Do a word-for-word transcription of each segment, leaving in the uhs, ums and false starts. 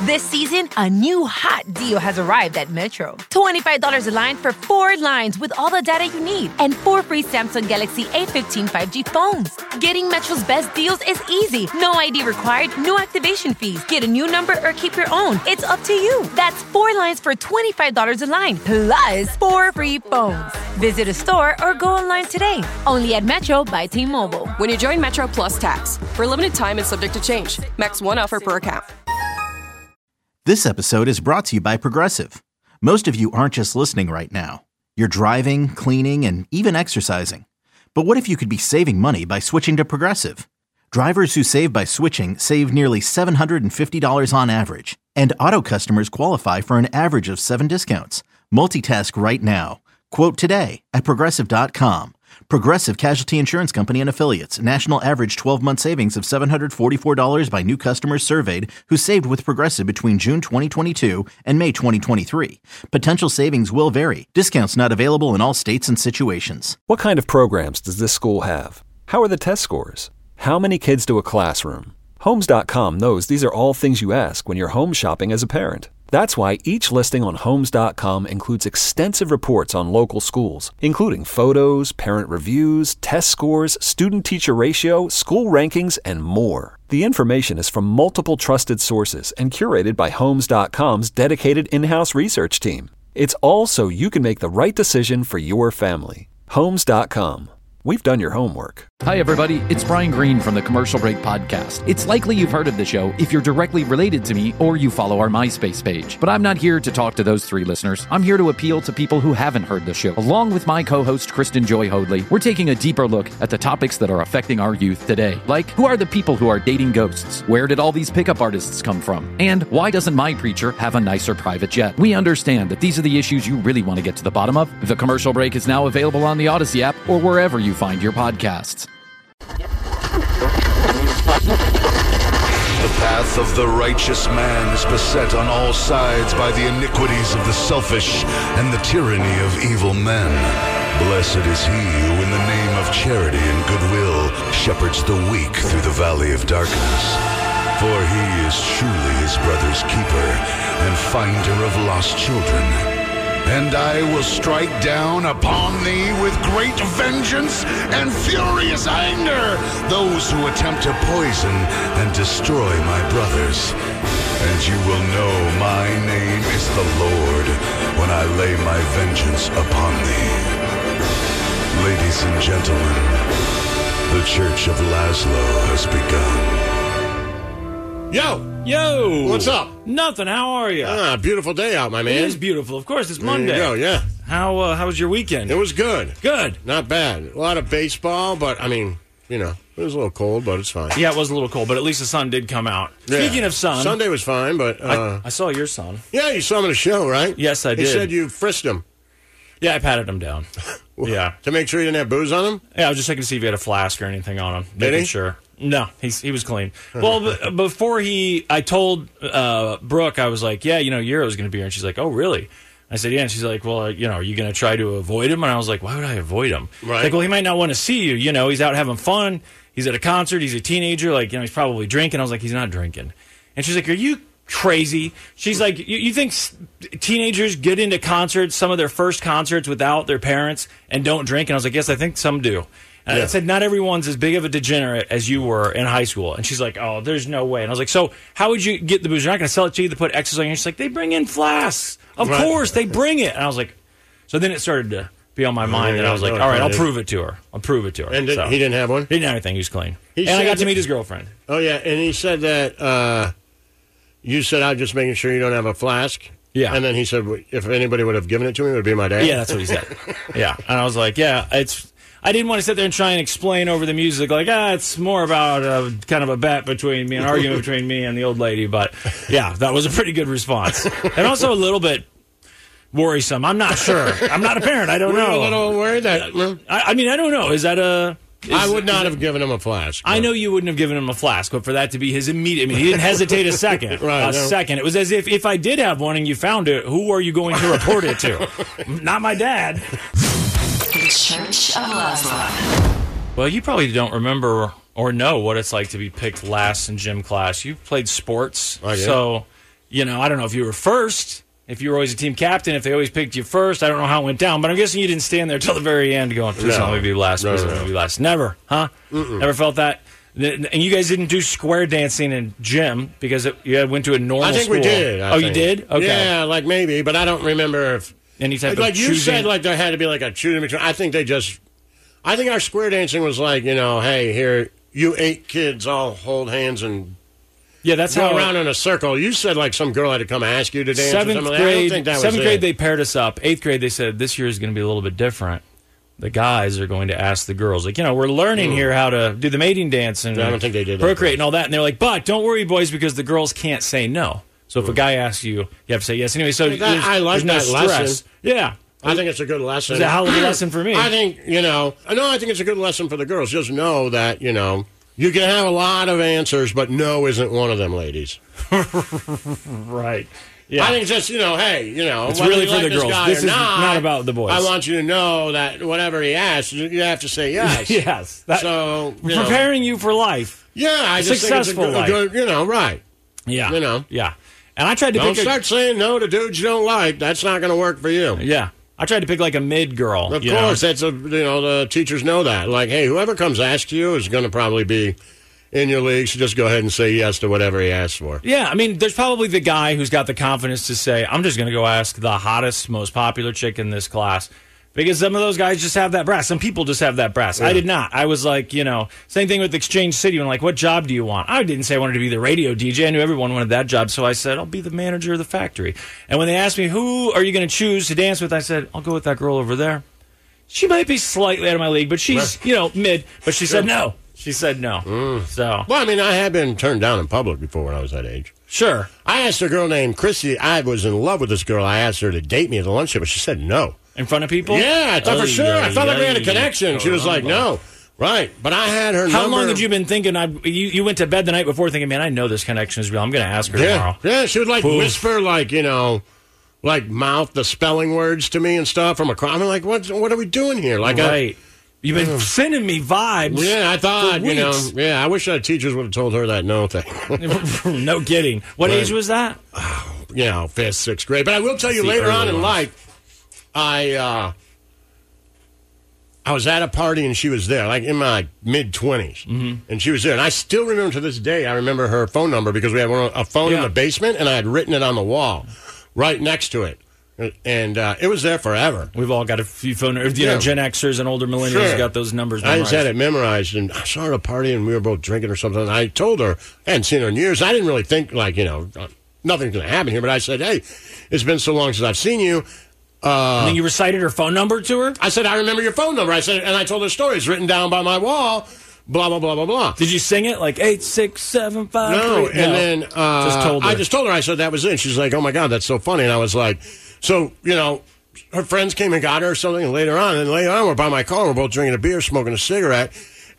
This season, a new hot deal has arrived at Metro. twenty-five dollars a line for four lines with all the data you need and four free Samsung Galaxy A fifteen five G phones. Getting Metro's best deals is easy. No I D required, no activation fees. Get a new number or keep your own. It's up to you. That's four lines for twenty-five dollars a line, plus four free phones. Visit a store or go online today. Only at Metro by T-Mobile. When you join Metro Plus Tax. For a limited time and subject to change. Max one offer per account. This episode is brought to you by Progressive. Most of you aren't just listening right now. You're driving, cleaning, and even exercising. But what if you could be saving money by switching to Progressive? Drivers who save by switching save nearly seven hundred fifty dollars on average. And auto customers qualify for an average of seven discounts. Multitask right now. Quote today at Progressive dot com. Progressive Casualty Insurance Company and Affiliates. National average twelve-month savings of seven hundred forty-four dollars by new customers surveyed who saved with Progressive between June twenty twenty-two and May twenty twenty-three. Potential savings will vary. Discounts not available in all states and situations. What kind of programs does this school have? How are the test scores? How many kids to a classroom? Homes dot com knows these are all things you ask when you're home shopping as a parent. That's why each listing on Homes dot com includes extensive reports on local schools, including photos, parent reviews, test scores, student-teacher ratio, school rankings, and more. The information is from multiple trusted sources and curated by Homes dot com's dedicated in-house research team. It's all so you can make the right decision for your family. Homes dot com. We've done your homework. Hi, everybody. It's Brian Green from the Commercial Break Podcast. It's likely you've heard of the show if you're directly related to me or you follow our MySpace page. But I'm not here to talk to those three listeners. I'm here to appeal to people who haven't heard the show. Along with my co-host, Kristen Joy Hoadley, we're taking a deeper look at the topics that are affecting our youth today. Like, who are the people who are dating ghosts? Where did all these pickup artists come from? And why doesn't my preacher have a nicer private jet? We understand that these are the issues you really want to get to the bottom of. The Commercial Break is now available on the Odyssey app or wherever you find your podcasts. The path of the righteous man is beset on all sides by the iniquities of the selfish and the tyranny of evil men. Blessed is he who in the name of charity and goodwill shepherds the weak through the valley of darkness. For he is truly his brother's keeper and finder of lost children. And I will strike down upon thee with great vengeance and furious anger those who attempt to poison and destroy my brothers. And you will know my name is the Lord when I lay my vengeance upon thee. Ladies and gentlemen, the Church of Laszlo has begun. Yo! Yo! What's up? Nothing. How are you? Ah, beautiful day out, my man. It is beautiful. Of course, it's Monday. There you go, yeah. How uh, how was your weekend? It was good. Good. Not bad. A lot of baseball, but, I mean, you know, it was a little cold, but it's fine. Yeah, it was a little cold, but at least the sun did come out. Yeah. Speaking of sun... Sunday was fine, but... Uh, I, I saw your son. Yeah, you saw him in the show, right? Yes, I did. He said you frisked him. Yeah, I patted him down. Yeah. To make sure he didn't have booze on him? Yeah, I was just checking to see if he had a flask or anything on him. Did Making he? Sure. No, he's, he was clean. Well, b- before he, I told uh, Brooke, I was like, yeah, you know, Euro's going to be here. And she's like, oh, really? I said, yeah. And she's like, well, uh, you know, are you going to try to avoid him? And I was like, why would I avoid him? Right. Like, well, he might not want to see you. You know, he's out having fun. He's at a concert. He's a teenager. Like, you know, he's probably drinking. I was like, he's not drinking. And she's like, are you crazy? She's like, you, you think s- teenagers get into concerts, some of their first concerts without their parents and don't drink? And I was like, yes, I think some do. And yeah. I said, not everyone's as big of a degenerate as you were in high school. And she's like, oh, there's no way. And I was like, so how would you get the booze? You're not going to sell it to you to put X's on you. She's like, they bring in flasks. Of right. course, they bring it. And I was like, so then it started to be on my mind. And I was like, all right, I'll prove it to her. I'll prove it to her. And did, so, he didn't have one? He didn't have anything. He was clean. He and I got that, to meet his girlfriend. Oh, yeah. And he said that uh, you said, I'm just making sure you don't have a flask. Yeah. And then he said, if anybody would have given it to me, it would be my dad. Yeah, that's what he said. Yeah. And I was like, yeah, it's... I didn't want to sit there and try and explain over the music, like, ah, it's more about a, kind of a bet between me, an argument between me and the old lady. But, yeah, that was a pretty good response. And also a little bit worrisome. I'm not sure. I'm not a parent. I don't We're know. a little worried that... I, I mean, I don't know. Is that a... Is, I would not have given him a flask. I know you wouldn't have given him a flask, but for that to be his immediate... I mean, he didn't hesitate a second. right, a second. It was as if, if I did have one and you found it, who are you going to report it to? Not my dad. The Church of Laszlo. Well, you probably don't remember or know what it's like to be picked last in gym class. You played sports, I did. so you know, I don't know if you were first, if you were always a team captain, if they always picked you first. I don't know how it went down, but I'm guessing you didn't stand there till the very end going, please No. let me be last, please No, no, let me no. be last. Never, huh? Mm-mm. Never felt that? And you guys didn't do square dancing in gym because it, you went to a normal I think school. we did. I oh, think. you did? Okay. Yeah, like maybe, but I don't remember if... Any type like of you choosing. said, like there had to be like a choosing between. I think they just... I think our square dancing was like, you know, hey, here, you eight kids all hold hands and yeah, that's go how around in a circle. You said like some girl had to come ask you to dance or Seventh something. grade, I don't think that was seventh it. grade they paired us up. Eighth grade they said this year is going to be a little bit different. The guys are going to ask the girls, like, you know, we're learning Mm. here how to do the mating dance and I don't think they did that. procreate and all that. And they're like, but don't worry, boys, because the girls can't say no. So if a guy asks you, you have to say yes. Anyway, so That- there's, I like there's no that stress. lesson. Yeah. I think it's a good lesson. It's a hell of a lesson for me. I think, you know, no, I think it's a good lesson for the girls. Just know that, you know, you can have a lot of answers, but no isn't one of them, ladies. Right. Yeah. I think it's just, you know, hey, you know, It's whether really you for like the this girls. guy This or is not about the boys. I want you to know that whatever he asks, you you have to say yes. yes. That- so, you know, preparing you for life. yeah, I A just successful think it's a good, life. good, you know, right. Yeah. You know. Yeah. And I tried to Don't pick start a, saying no to dudes you don't like. That's not going to work for you. Yeah. I tried to pick like a mid girl. Of you know? course, that's a, you know, the teachers know that. Like, hey, whoever comes ask you is going to probably be in your league, so just go ahead and say yes to whatever he asks for. Yeah, I mean, there's probably the guy who's got the confidence to say, I'm just going to go ask the hottest, most popular chick in this class. Because some of those guys just have that brass. Some people just have that brass. Yeah. I did not. I was like, you know, same thing with Exchange City. When like, what job do you want? I didn't say I wanted to be the radio D J. I knew everyone wanted that job. So I said, I'll be the manager of the factory. And when they asked me, who are you going to choose to dance with? I said, I'll go with that girl over there. She might be slightly out of my league, but she's, you know, mid. But she said no. She said no. Mm. So, Well, I mean, I had been turned down in public before when I was that age. sure. I asked a girl named Christy. I was in love with this girl. I asked her to date me at the lunch table. She said no. In front of people? Yeah, I thought Oh, for sure. yeah, I felt like we had a yeah, connection. She was like, no. Right. But I had her How number. long had you been thinking? I you, you went to bed the night before thinking, man, I know this connection is real. I'm going to ask her Yeah. tomorrow. Yeah, she would like Poof. whisper, like, you know, like mouth the spelling words to me and stuff from across. I'm like, what, what are we doing here? Like, I, Right. You've been sending me vibes. yeah, I thought, for you know, weeks. yeah, I wish our teachers would have told her that no thing. No kidding. What Right. age was that? you know, fifth, sixth grade. But I will tell you, The later on early in ones. life, I uh, I was at a party and she was there, like in my mid twenties, mm-hmm. and she was there. And I still remember to this day. I remember her phone number because we had one, a phone in Yeah. the basement, and I had written it on the wall, right next to it, and uh, it was there forever. We've all got a few phone, you Yeah. know, Gen Xers and older millennials Sure. got those numbers I just memorized. had it memorized, and I saw her at a party, and we were both drinking or something. And I told her, I hadn't seen her in years. I didn't really think, like, you know, uh, nothing's going to happen here. But I said, hey, it's been so long since I've seen you. Uh, And then you recited her phone number to her? I said, I remember your phone number. I said, and I told her story. It's written down by my wall, blah, blah, blah, blah, blah. Did you sing it like eight, six, seven, five, No, three? and then uh, just told her. I just told her. I said, that was it. She's like, oh, my God, that's so funny. And I was like, so, you know, her friends came and got her or something, and later on, and later on, we're by my car, we're both drinking a beer, smoking a cigarette,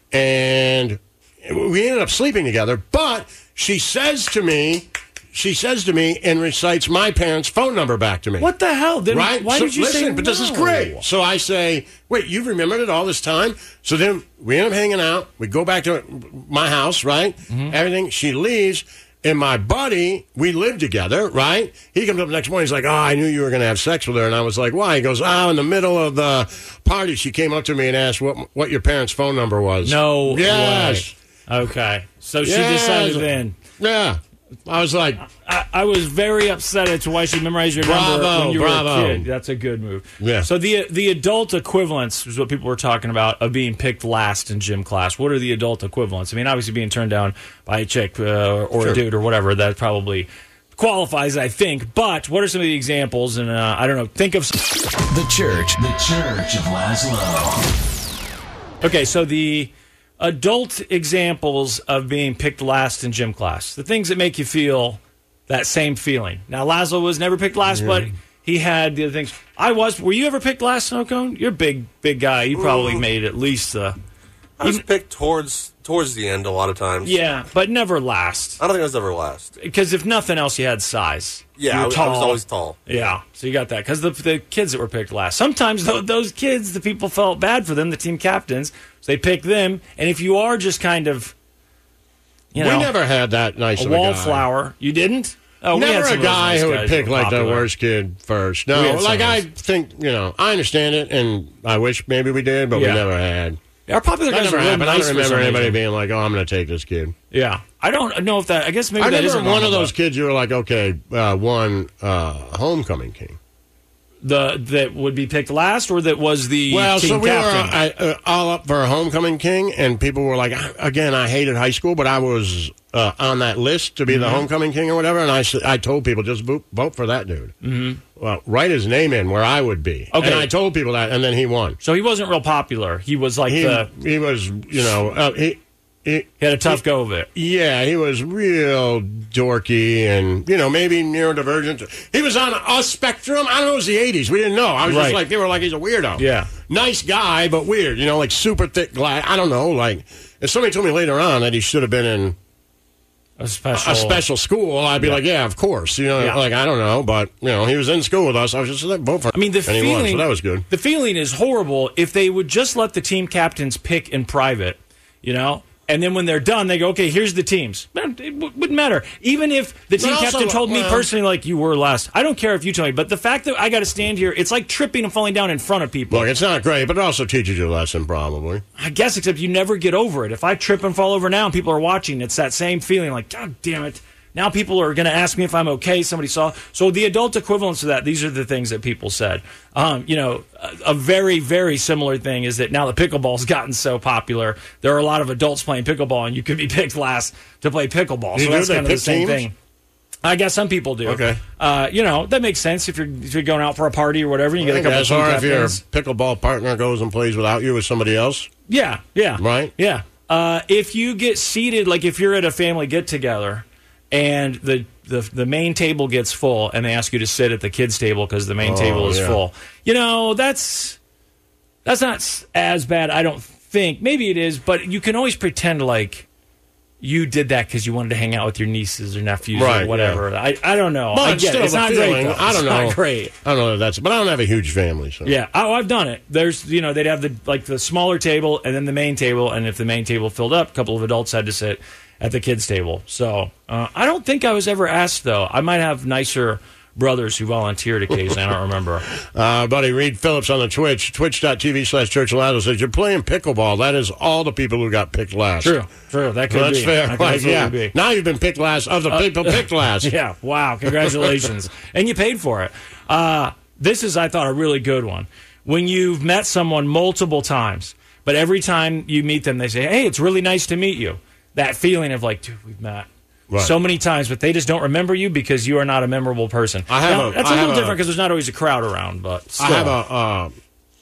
and we ended up sleeping together. But she says to me, she says to me and recites my parents' phone number back to me. What the hell? Then Right? Why So, did you listen, say but this is no? great. So I say, wait, you've remembered it all this time? So then we end up hanging out. We go back to my house, right? Mm-hmm. Everything. She leaves. And my buddy, we live together, right? He comes up the next morning. He's like, oh, I knew you were going to have sex with her. And I was like, why? He goes, oh, in the middle of the party, she came up to me and asked what what your parents' phone number was. No. Yes. way. Okay. So she Yes. decided then. Yeah. I was like, I, I was very upset as to why she memorized your number Bravo, when you bravo. were a kid. That's a good move. Yeah. So the the adult equivalents is what people were talking about of being picked last in gym class. What are the adult equivalents? I mean, obviously being turned down by a chick uh, or Sure. a dude or whatever, that probably qualifies, I think. But what are some of the examples? And uh, I don't know. Think of The Church. The Church of Laszlo. Okay, so the adult examples of being picked last in gym class, the things that make you feel that same feeling. Now, Laszlo was never picked last, but he had the other things. I was. Were you ever picked last, Snow Cone? You're a big, big guy. You probably made at least the. I was picked towards towards the end a lot of times. Yeah, but never last. I don't think I was ever last. Because if nothing else, you had size. Yeah, You were I was, I was always tall. Yeah, so you got that. Because the, the kids that were picked last, sometimes th- those kids, the people felt bad for them, the team captains, so they picked them. And if you are just kind of, you know, we never had that nice a of a guy. wallflower, you didn't? Oh, we had never some a of those guy nice who guys would pick who were like the popular. worst kid first. We No, had some like of I those. think, you know, I understand it, and I wish maybe we did, but Yeah. we never had. Our popular That guys never were real happened. I nice don't for remember some anybody reason. being like, "Oh, I'm going to take this kid." Yeah, I don't know if that. I guess maybe I that remember isn't one of normal, those kids. You were like, "Okay, uh, one uh, homecoming king." the that would be picked last, or that was the Well, team so we captain. were uh, uh, all up for a homecoming king, and people were like, again, I hated high school, but I was uh, on that list to be the Mhm. homecoming king or whatever, and I, s- I told people, just vote, vote for that dude. Mm-hmm. Well, write his name in where I would be. Okay. And I told people that, and then he won. So he wasn't real popular. He was like He, the he was, you know, uh, he, he, he had a tough he- go of it. Yeah, he was real dorky and, you know, maybe neurodivergent. He was on a spectrum. I don't know, it was the eighties. We didn't know. I was Right. just like, they were like, he's a weirdo. Yeah. Nice guy, but weird. You know, like super thick glass. I don't know. Like, if somebody told me later on that he should have been in A special, a special school, I'd be Yeah. like, yeah, of course. You know, Yeah. like, I don't know. But, you know, he was in school with us. I was just like, vote for him. I mean, the and he won, feeling so that was good. The feeling is horrible if they would just let the team captains pick in private, you know. And then when they're done, they go, okay, here's the teams. Man, it w- wouldn't matter. Even if the But team also, captain told me well- personally, like, you were last. I don't care if you tell me. But the fact that I got to stand here, it's like tripping and falling down in front of people. Look, it's not great, but it also teaches you a lesson, probably. I guess, except you never get over it. If I trip and fall over now and people are watching, it's that same feeling like, God damn it. Now people are going to ask me if I'm okay. Somebody saw. So the adult equivalents of that, these are the things that people said. Um, you know, a, a very, very similar thing is that now the pickleball's gotten so popular, there are a lot of adults playing pickleball, and you can be picked last to play pickleball. You So do? that's They kind of the pick same teams? thing. I guess some people do. Okay. Uh, you know, that makes sense if you're if you're going out for a party or whatever. You get a couple of As team or if your captains. pickleball partner goes and plays without you with somebody else. Yeah, yeah. Right? Yeah. Uh, if you get seated, like if you're at a family get together and the, the the main table gets full and they ask you to sit at the kids' table because the main Oh, table is yeah. full, you know, that's that's not s- as bad, I don't think. Maybe it is, but you can always pretend like you did that because you wanted to hang out with your nieces or nephews Right, or whatever. I, I don't know. I But get still, it. It's the not feeling, great, though. I don't It's know. not great. I don't know if that's, but I don't have a huge family. So. Yeah, oh, I've done it. There's, you know, they'd have the like the smaller table and then the main table, and if the main table filled up, a couple of adults had to sit at the kids' table. So uh, I don't think I was ever asked though. I might have nicer brothers who volunteered occasionally. I don't remember. Uh, buddy Reed Phillips on the Twitch, twitch.tv slash Church of Lazlo says, you're playing pickleball. That is all the people who got picked last. True, true. That could Well, that's be. fair. That could Like, absolutely yeah. be. Now you've been picked last of the people picked last. Yeah, wow, congratulations. And you paid for it. Uh, this is, I thought, a really good one. When you've met someone multiple times, but every time you meet them, they say, hey, it's really nice to meet you. That feeling of like, dude, we've met Right. so many times, but they just don't remember you because you are not a memorable person. I have Now, a- that's I a little have a- different because there's not always a crowd around, but still. I have a,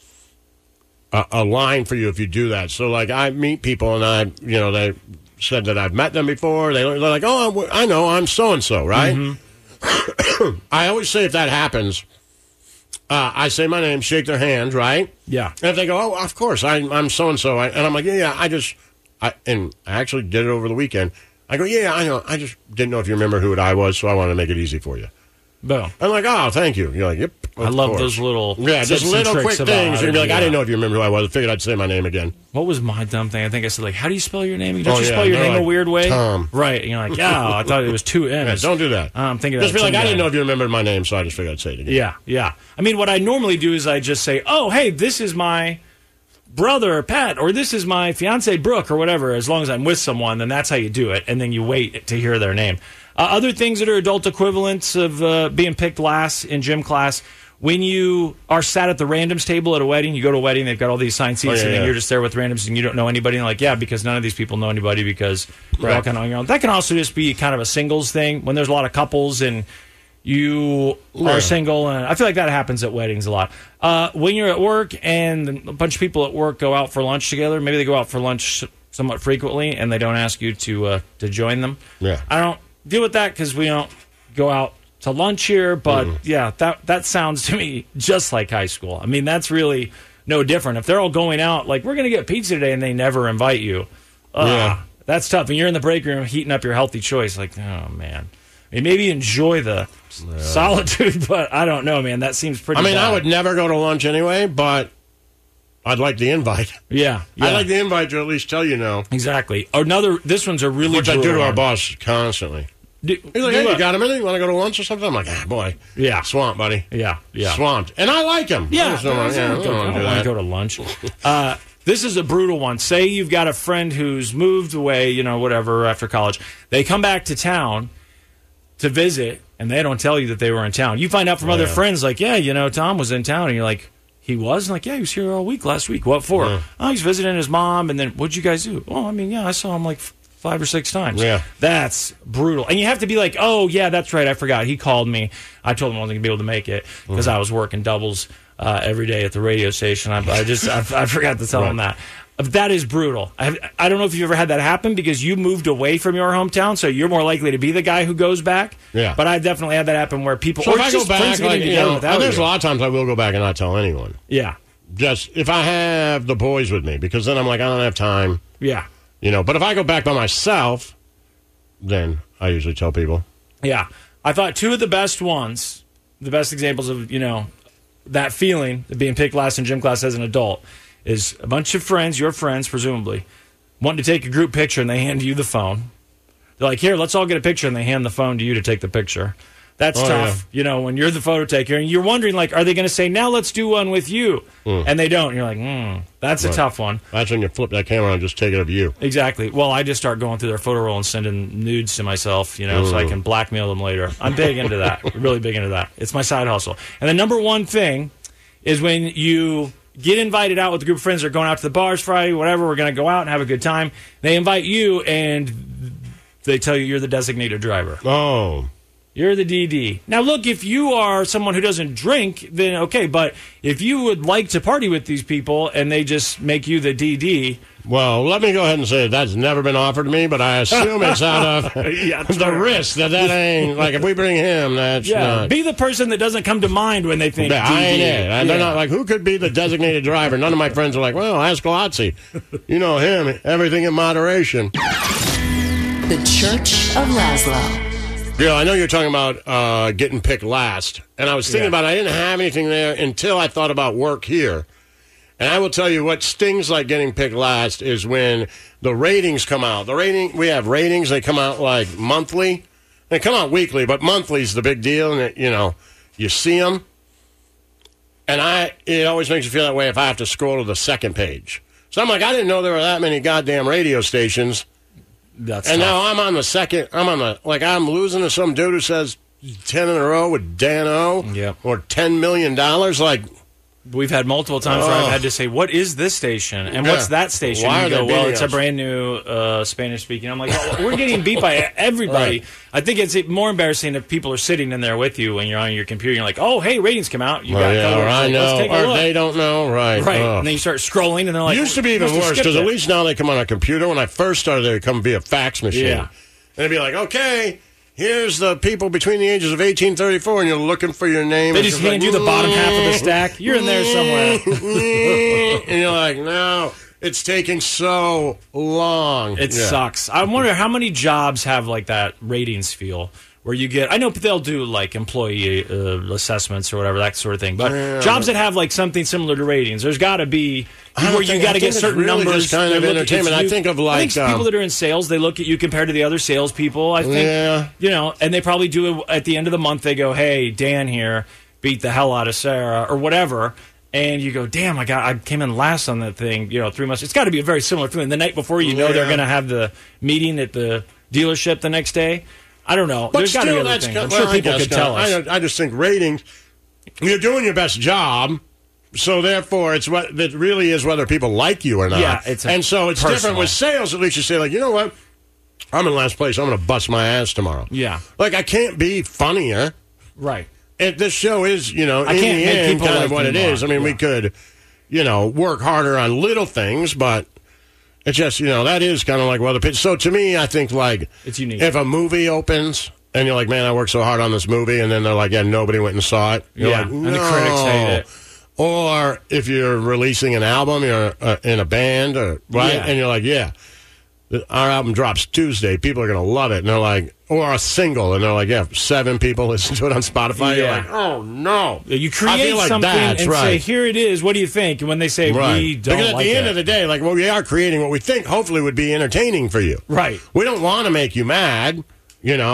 uh, a a line for you if you do that. So, like, I meet people and I, you know, they said that I've met them before. They, they're like, oh, I know, I'm so and so, right? Mm-hmm. I always say if that happens, uh, I say my name, shake their hand, right? Yeah. And if they go, oh, of course, I, I'm so and so, and I'm like, yeah, yeah, I just, I and I actually did it over the weekend. I go, yeah, I know. I just didn't know if you remember who it I was, so I wanted to make it easy for you. Boom. I'm like, oh, thank you. You're like, yep. I of love course. those little yeah, just tips and little quick tricks about things. how You'd to be like, do I didn't that. know if you remember who I was. I figured I'd say my name again. What was my dumb thing? I think I said, like, how do you spell your name? Don't Oh, you yeah, spell your they're name a like, weird way? Tom. Right. And you're like, yeah, I thought it was two Yeah, M's. don't do that. I'm thinking Just that be like, Tim I didn't guy. know if you remembered my name, so I just figured I'd say it again. Yeah, yeah. I mean, what I normally do is I just say, oh, hey, this is my brother, Pat, or this is my fiance, Brooke, or whatever. As long as I'm with someone, then that's how you do it. And then you wait to hear their name. Uh, other things that are adult equivalents of uh, being picked last in gym class, when you are sat at the randoms table at a wedding, you go to a wedding, they've got all these assigned seats, Oh, yeah, and then yeah. you're just there with randoms and you don't know anybody. And like, yeah, because none of these people know anybody because you're all Right. kind of on your own. That can also just be kind of a singles thing when there's a lot of couples and you Yeah. are single. And I feel like that happens at weddings a lot. Uh, when you're at work and a bunch of people at work go out for lunch together, maybe they go out for lunch somewhat frequently and they don't ask you to uh, to join them. Yeah. I don't deal with that because we don't go out to lunch here, but Mm-hmm. yeah, that that sounds to me just like high school. I mean, that's really no different. If they're all going out, like, we're going to get pizza today, and they never invite you, uh, Yeah. that's tough. And you're in the break room heating up your healthy choice, like, oh, man. I mean, maybe enjoy the solitude, but I don't know, man. That seems pretty I mean, bad. I would never go to lunch anyway, but I'd like the invite. Yeah, yeah. I'd like the invite to at least tell you no. Exactly. Another, this one's a really Which I do brutal to our one. boss constantly. Do, He's like, do hey, what? you got a minute? You want to go to lunch or something? I'm like, ah, boy. Yeah. Swamped, buddy. Yeah, yeah. Swamped. And I like him. Yeah, I just don't want I to don't do want to that. go to lunch. Uh, this is a brutal one. Say you've got a friend who's moved away, you know, whatever, after college. They come back to town to visit, and they don't tell you that they were in town. You find out from Oh, other yeah. friends, like, yeah, you know, Tom was in town, and you're like, he was? And like, yeah, he was here all week last week. What for? Yeah. Oh, he's visiting his mom, and then what'd you guys do? Oh, I mean, yeah, I saw him like f- five or six times. Yeah. That's brutal. And you have to be like, oh, yeah, that's right, I forgot. He called me. I told him I wasn't going to be able to make it because Mm-hmm. I was working doubles uh, every day at the radio station. I, I just, I, I forgot to tell him that. That is brutal. I, I don't know if you've ever had that happen because you moved away from your hometown, so you're more likely to be the guy who goes back. Yeah. But I've definitely had that happen where people. So or if I just go friends back, getting like, you together know, without there's you. a lot of times I will go back and not tell anyone. Yeah. Just if I have the boys with me, because then I'm like, I don't have time. Yeah. You know, but if I go back by myself, then I usually tell people. Yeah. I thought two of the best ones, the best examples of, you know, that feeling of being picked last in gym class as an adult is a bunch of friends, your friends, presumably, wanting to take a group picture and they hand you the phone. They're like, here, let's all get a picture, and they hand the phone to you to take the picture. That's Oh, tough, you know, when you're the photo taker and you're wondering, like, are they going to say, now let's do one with you? Mm. And they don't. You're like, hmm, that's a Right. tough one. That's when you flip that camera and just take it of you. Exactly. Well, I just start going through their photo roll and sending nudes to myself, you know, so I Ooh. can blackmail them later. I'm big into that. Really big into that. It's my side hustle. And the number one thing is when you get invited out with a group of friends, they're going out to the bars Friday, whatever, we're going to go out and have a good time. They invite you and they tell you you're the designated driver. Oh. You're the D D. Now, look, if you are someone who doesn't drink, then okay. But if you would like to party with these people and they just make you the D D... Well, let me go ahead and say that's never been offered to me, but I assume it's out of Yeah, the true. risk that that ain't, like, if we bring him, that's Yeah, not. be the person that doesn't come to mind when they think Yeah, I ain't D D. it. And They're Yeah. not like, who could be the designated driver? None of my friends are like, well, ask Lotzi. You know him, everything in moderation. The Church of Laszlo. Yeah, I know you're talking about uh, getting picked last. And I was thinking Yeah. about it. I didn't have anything there until I thought about work here. And I will tell you what stings like getting picked last is when the ratings come out. The rating we have ratings, they come out like monthly. They come out weekly, but monthly is the big deal. And, it, you know, you see them. And I, it always makes you feel that way if I have to scroll to the second page. So I'm like, I didn't know there were that many goddamn radio stations. That's And tough. now I'm on the second. I'm on the like I'm losing to some dude who says ten in a row with Dan O. Yep. Or ten million dollars. Like We've had multiple times where Oh. I've had to say, what is this station? And Yeah. what's that station? Why And are you they go, well, beating it's a us? brand new uh, Spanish speaking. I'm like, oh, we're getting beat by everybody. Right. I think it's more embarrassing if people are sitting in there with you when you're on your computer. You're like, oh, hey, ratings come out. You oh, got yeah, or I Let's know, take a or look. they don't know. Right. Right. Oh. And then you start scrolling, and they're like, used to be even must have worse skipped because at it. least now they come on a computer. When I first started, they would come via fax machine. Yeah. And they'd be like, okay, here's the people between the ages of eighteen thirty-four, and you're looking for your name. They It's just like, hand you the bottom half of the stack. You're in there somewhere. and you're like, no, it's taking so long. It Yeah. sucks. I wonder how many jobs have like that ratings feel where you get. I know they'll do like employee uh, assessments or whatever, that sort of thing. But Yeah, jobs but- that have like something similar to ratings, there's got to be I don't where you think- got I to think get it's certain really numbers. just kind They of look at- entertainment. it's I you- think of, I think like, people um, that are in sales, they look at you compared to the other salespeople. I think, Yeah. you know, and they probably do it at the end of the month. They go, "Hey, Dan here beat the hell out of Sarah," or whatever. And you go, damn, I got, I came in last on that thing, you know, three months. It's got to be a very similar feeling. The night before, you know, Yeah. they're going to have the meeting at the dealership the next day. I don't know. But There's got to be still, other that's things. kind- I'm well, sure I people guess could tell kind us. of- I, I just think ratings. You're doing your best job, so therefore, it's what that really is whether people like you or not. Yeah, it's a and so it's personal. different with sales. At least you say, like, you know what, I'm in last place. I'm going to bust my ass tomorrow. Yeah. Like I can't be funnier. Right. It, this show is, you know, I in can't the make end, people kind like of what me it is. I more. mean, we Yeah. could, you know, work harder on little things, but it's just, you know, that is kind of like whether. So to me, I think like It's unique. if a movie opens and you're like, man, I worked so hard on this movie, and then they're like, yeah, nobody went and saw it. You're Yeah, like, and the critics hate it. Or if you're releasing an album, you're uh, in a band, or right, Yeah. and you're like, yeah, the- our album drops Tuesday. People are going to love it, and they're like, or a single, and they're like, yeah, seven people listen to it on Spotify. You're Yeah. like, oh no, You I create feel like something that's and say, right. here it is. What do you think? And when they say, Right. we don't because at like the end it. of the day, like, well, we are creating what we think hopefully would be entertaining for you. Right. We don't want to make you mad, you know.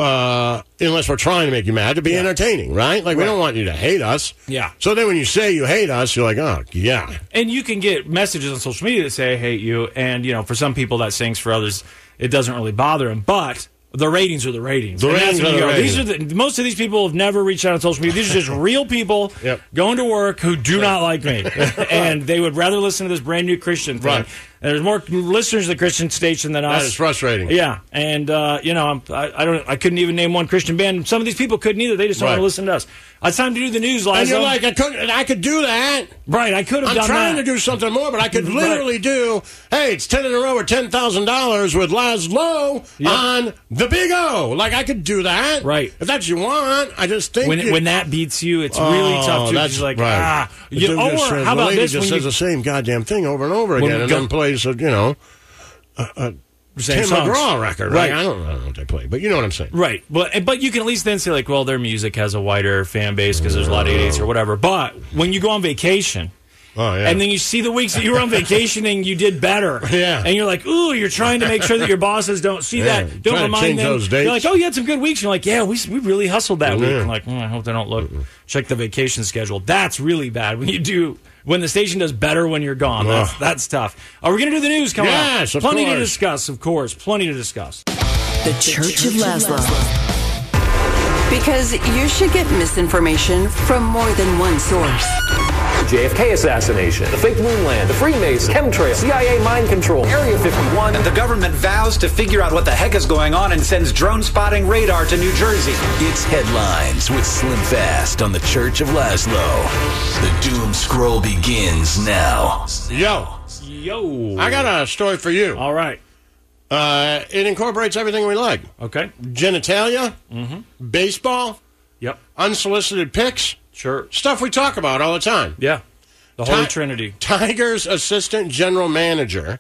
uh, unless we're trying to make you mad, to be yeah. entertaining, right? Like, right. we don't want you to hate us. Yeah. So then when you say you hate us, you're like, oh, yeah. And you can get messages on social media that say, I hate you. And, you know, for some people that stings. For others, it doesn't really bother them. But the ratings are the ratings. The and ratings are the ratings. These are the, most of these people have never reached out on social media. These are just real people yep. going to work who do yep. not like me. And they would rather listen to this brand new Christian thing. Right. And there's more listeners to the Christian station than us. That is frustrating. Yeah. And, uh, you know, I'm, I, I don't. I couldn't even name one Christian band. Some of these people couldn't either. They just don't right. want to listen to us. It's time to do the news, Laszlo. And you're like, I could, I could do that. Right, I could have I'm done that. I'm trying to do something more, but I could literally right. do, hey, it's ten in a row or ten thousand dollars with Laszlo yep. on the Big O. Like, I could do that. Right. If that's what you want, I just think... When, you, when that beats you, it's oh, really tough, too. That's like, right. ah. You, or says, how about the lady this? just says you, the same goddamn thing over and over again and go, then plays, a, you know, a, a Tim songs. McGraw record. Right. Like, I, don't, I don't know what they play, but you know what I'm saying. Right. But, but you can at least then say, like, well, their music has a wider fan base because there's a lot of idiots or whatever. But when you go on vacation... Oh, yeah. And then you see the weeks that you were on vacationing, you did better. Yeah. And you're like, ooh, you're trying to make sure that your bosses don't see yeah. that. Don't Trying remind to change them. Those dates. You're like, oh, you had some good weeks. And you're like, yeah, we we really hustled that yeah. week. I'm like, mm, I hope they don't look. Check the vacation schedule. That's really bad when you do. When the station does better when you're gone. That's, that's tough. Are we going to do the news coming up? Yes, of Plenty course. to discuss, of course. Plenty to discuss. The Church of Laszlo. Because you should get misinformation from more than one source. J F K assassination, the fake moon land, the Freemasons, chemtrails, C I A mind control, Area fifty-one. And the government vows to figure out what the heck is going on and sends drone spotting radar to New Jersey. It's Headlines with Slim Fast on the Church of Laszlo. The doom scroll begins now. Yo. Yo. I got a story for you. All right. Uh, it incorporates everything we like. Okay. Genitalia, mm-hmm. baseball, yep. unsolicited pics. Sure. Stuff we talk about all the time. Yeah. The Holy Ti- Trinity. Tigers assistant general manager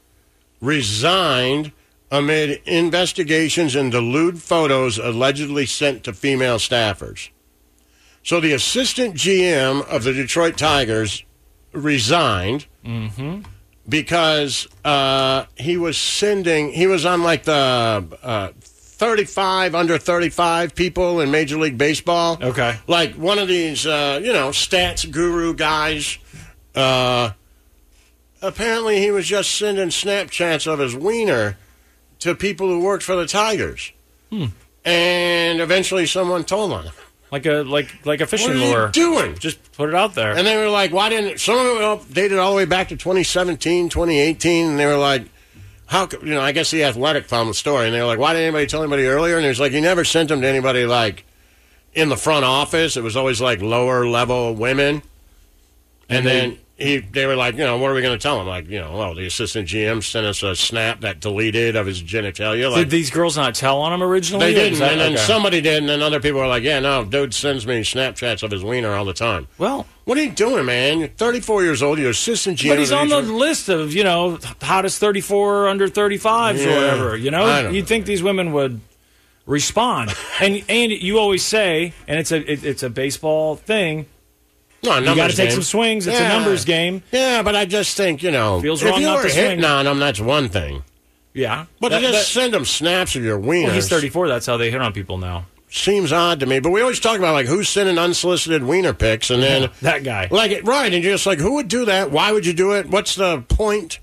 resigned amid investigations into lewd photos allegedly sent to female staffers. So the assistant G M of the Detroit Tigers resigned mm-hmm. because uh, he was sending, he was on like the... Uh, thirty-five, under thirty-five people in Major League Baseball. Okay. Like one of these, uh, you know, stats guru guys. Uh, apparently he was just sending Snapchats of his wiener to people who worked for the Tigers. Hmm. And eventually someone told on him. Like a like like a fishing lure. What are lure. you doing? Just put it out there. And they were like, why didn't... Some of it dated all the way back to twenty seventeen, twenty eighteen, and they were like... How you know? I guess the Athletic found the story, and they were like, "Why didn't anybody tell anybody earlier?" And he was like, "He never sent them to anybody like in the front office. It was always like lower level women." And, and then he, they were like, "You know, what are we going to tell him?" Like, you know, well, the assistant G M sent us a snap that deleted of his genitalia. Like, did these girls not tell on him originally? They didn't, that, and then okay. somebody did, and then other people were like, "Yeah, no, dude sends me Snapchats of his wiener all the time." Well. What are you doing, man? You're thirty-four years old. You're assistant G M. But he's on the list of, you know, hottest thirty-four under thirty-fives yeah, or whatever. You know, you'd know. think these women would respond. and and you always say, and it's a it, it's a baseball thing. No, you got to take game. some swings. It's yeah. a numbers game. Yeah, but I just think, you know, feels if wrong you not were to hitting swing. on them, that's one thing. Yeah, but that, to just that, send them snaps of your wieners. Well, he's thirty-four. That's how they hit on people now. Seems odd to me, but we always talk about like who's sending unsolicited wiener pics, and then yeah, that guy, like it, right? And you're just like, who would do that? Why would you do it? What's the point?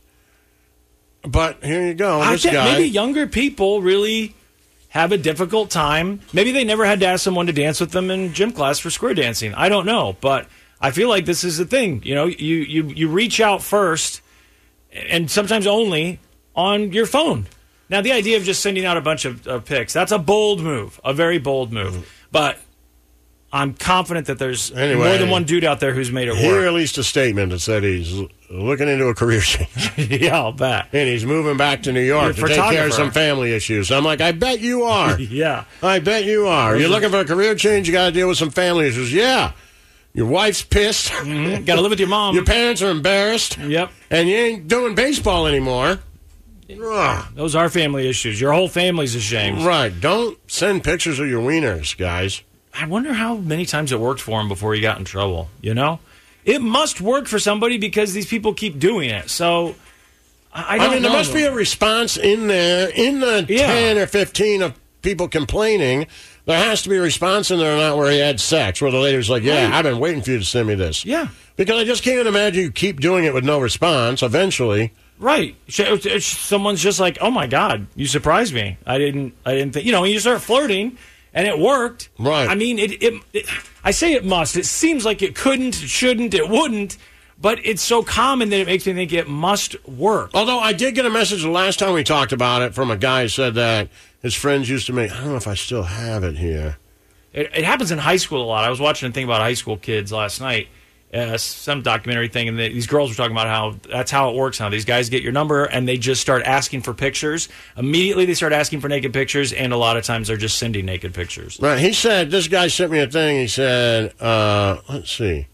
But here you go. I this think guy. maybe younger people really have a difficult time. Maybe they never had to ask someone to dance with them in gym class for square dancing. I don't know, but I feel like this is the thing. You know, you you you reach out first, and sometimes only on your phone. Now, the idea of just sending out a bunch of, of pics, that's a bold move, a very bold move. But I'm confident that there's anyway, more than one dude out there who's made it he work. He released a statement that said he's looking into a career change. Yeah, I'll bet. And he's moving back to New York to take care of some family issues. I'm like, I bet you are. Yeah. I bet you are. You're looking for a career change, you got to deal with some family issues. Yeah. Your wife's pissed. Mm-hmm. Got to live with your mom. Your parents are embarrassed. Yep. And you ain't doing baseball anymore. Those are family issues. Your whole family's ashamed. Right. Don't send pictures of your wieners, guys. I wonder how many times it worked for him before he got in trouble, you know? It must work for somebody because these people keep doing it. So, I, I don't I mean, know. there must be a response in there, in the yeah. ten or fifteen of people complaining, there has to be a response in there or not where he had sex, where the lady was like, yeah, Right. I've been waiting for you to send me this. Yeah. Because I just can't imagine you keep doing it with no response. Eventually. Right. Sh- sh- Someone's just like, oh, my God, you surprised me. I didn't I didn't think, you know, you start flirting, and it worked. Right. I mean, it, it, it. I say it must. It seems like it couldn't, it shouldn't, it wouldn't, but it's so common that it makes me think it must work. Although I did get a message the last time we talked about it from a guy who said that his friends used to make, I don't know if I still have it here. It, it happens in high school a lot. I was watching a thing about high school kids last night, uh, some documentary thing, and the, these girls were talking about how that's how it works now. These guys get your number, and they just start asking for pictures. Immediately, they start asking for naked pictures, and a lot of times they're just sending naked pictures. Right. He said, this guy sent me a thing. He said, uh, let's see.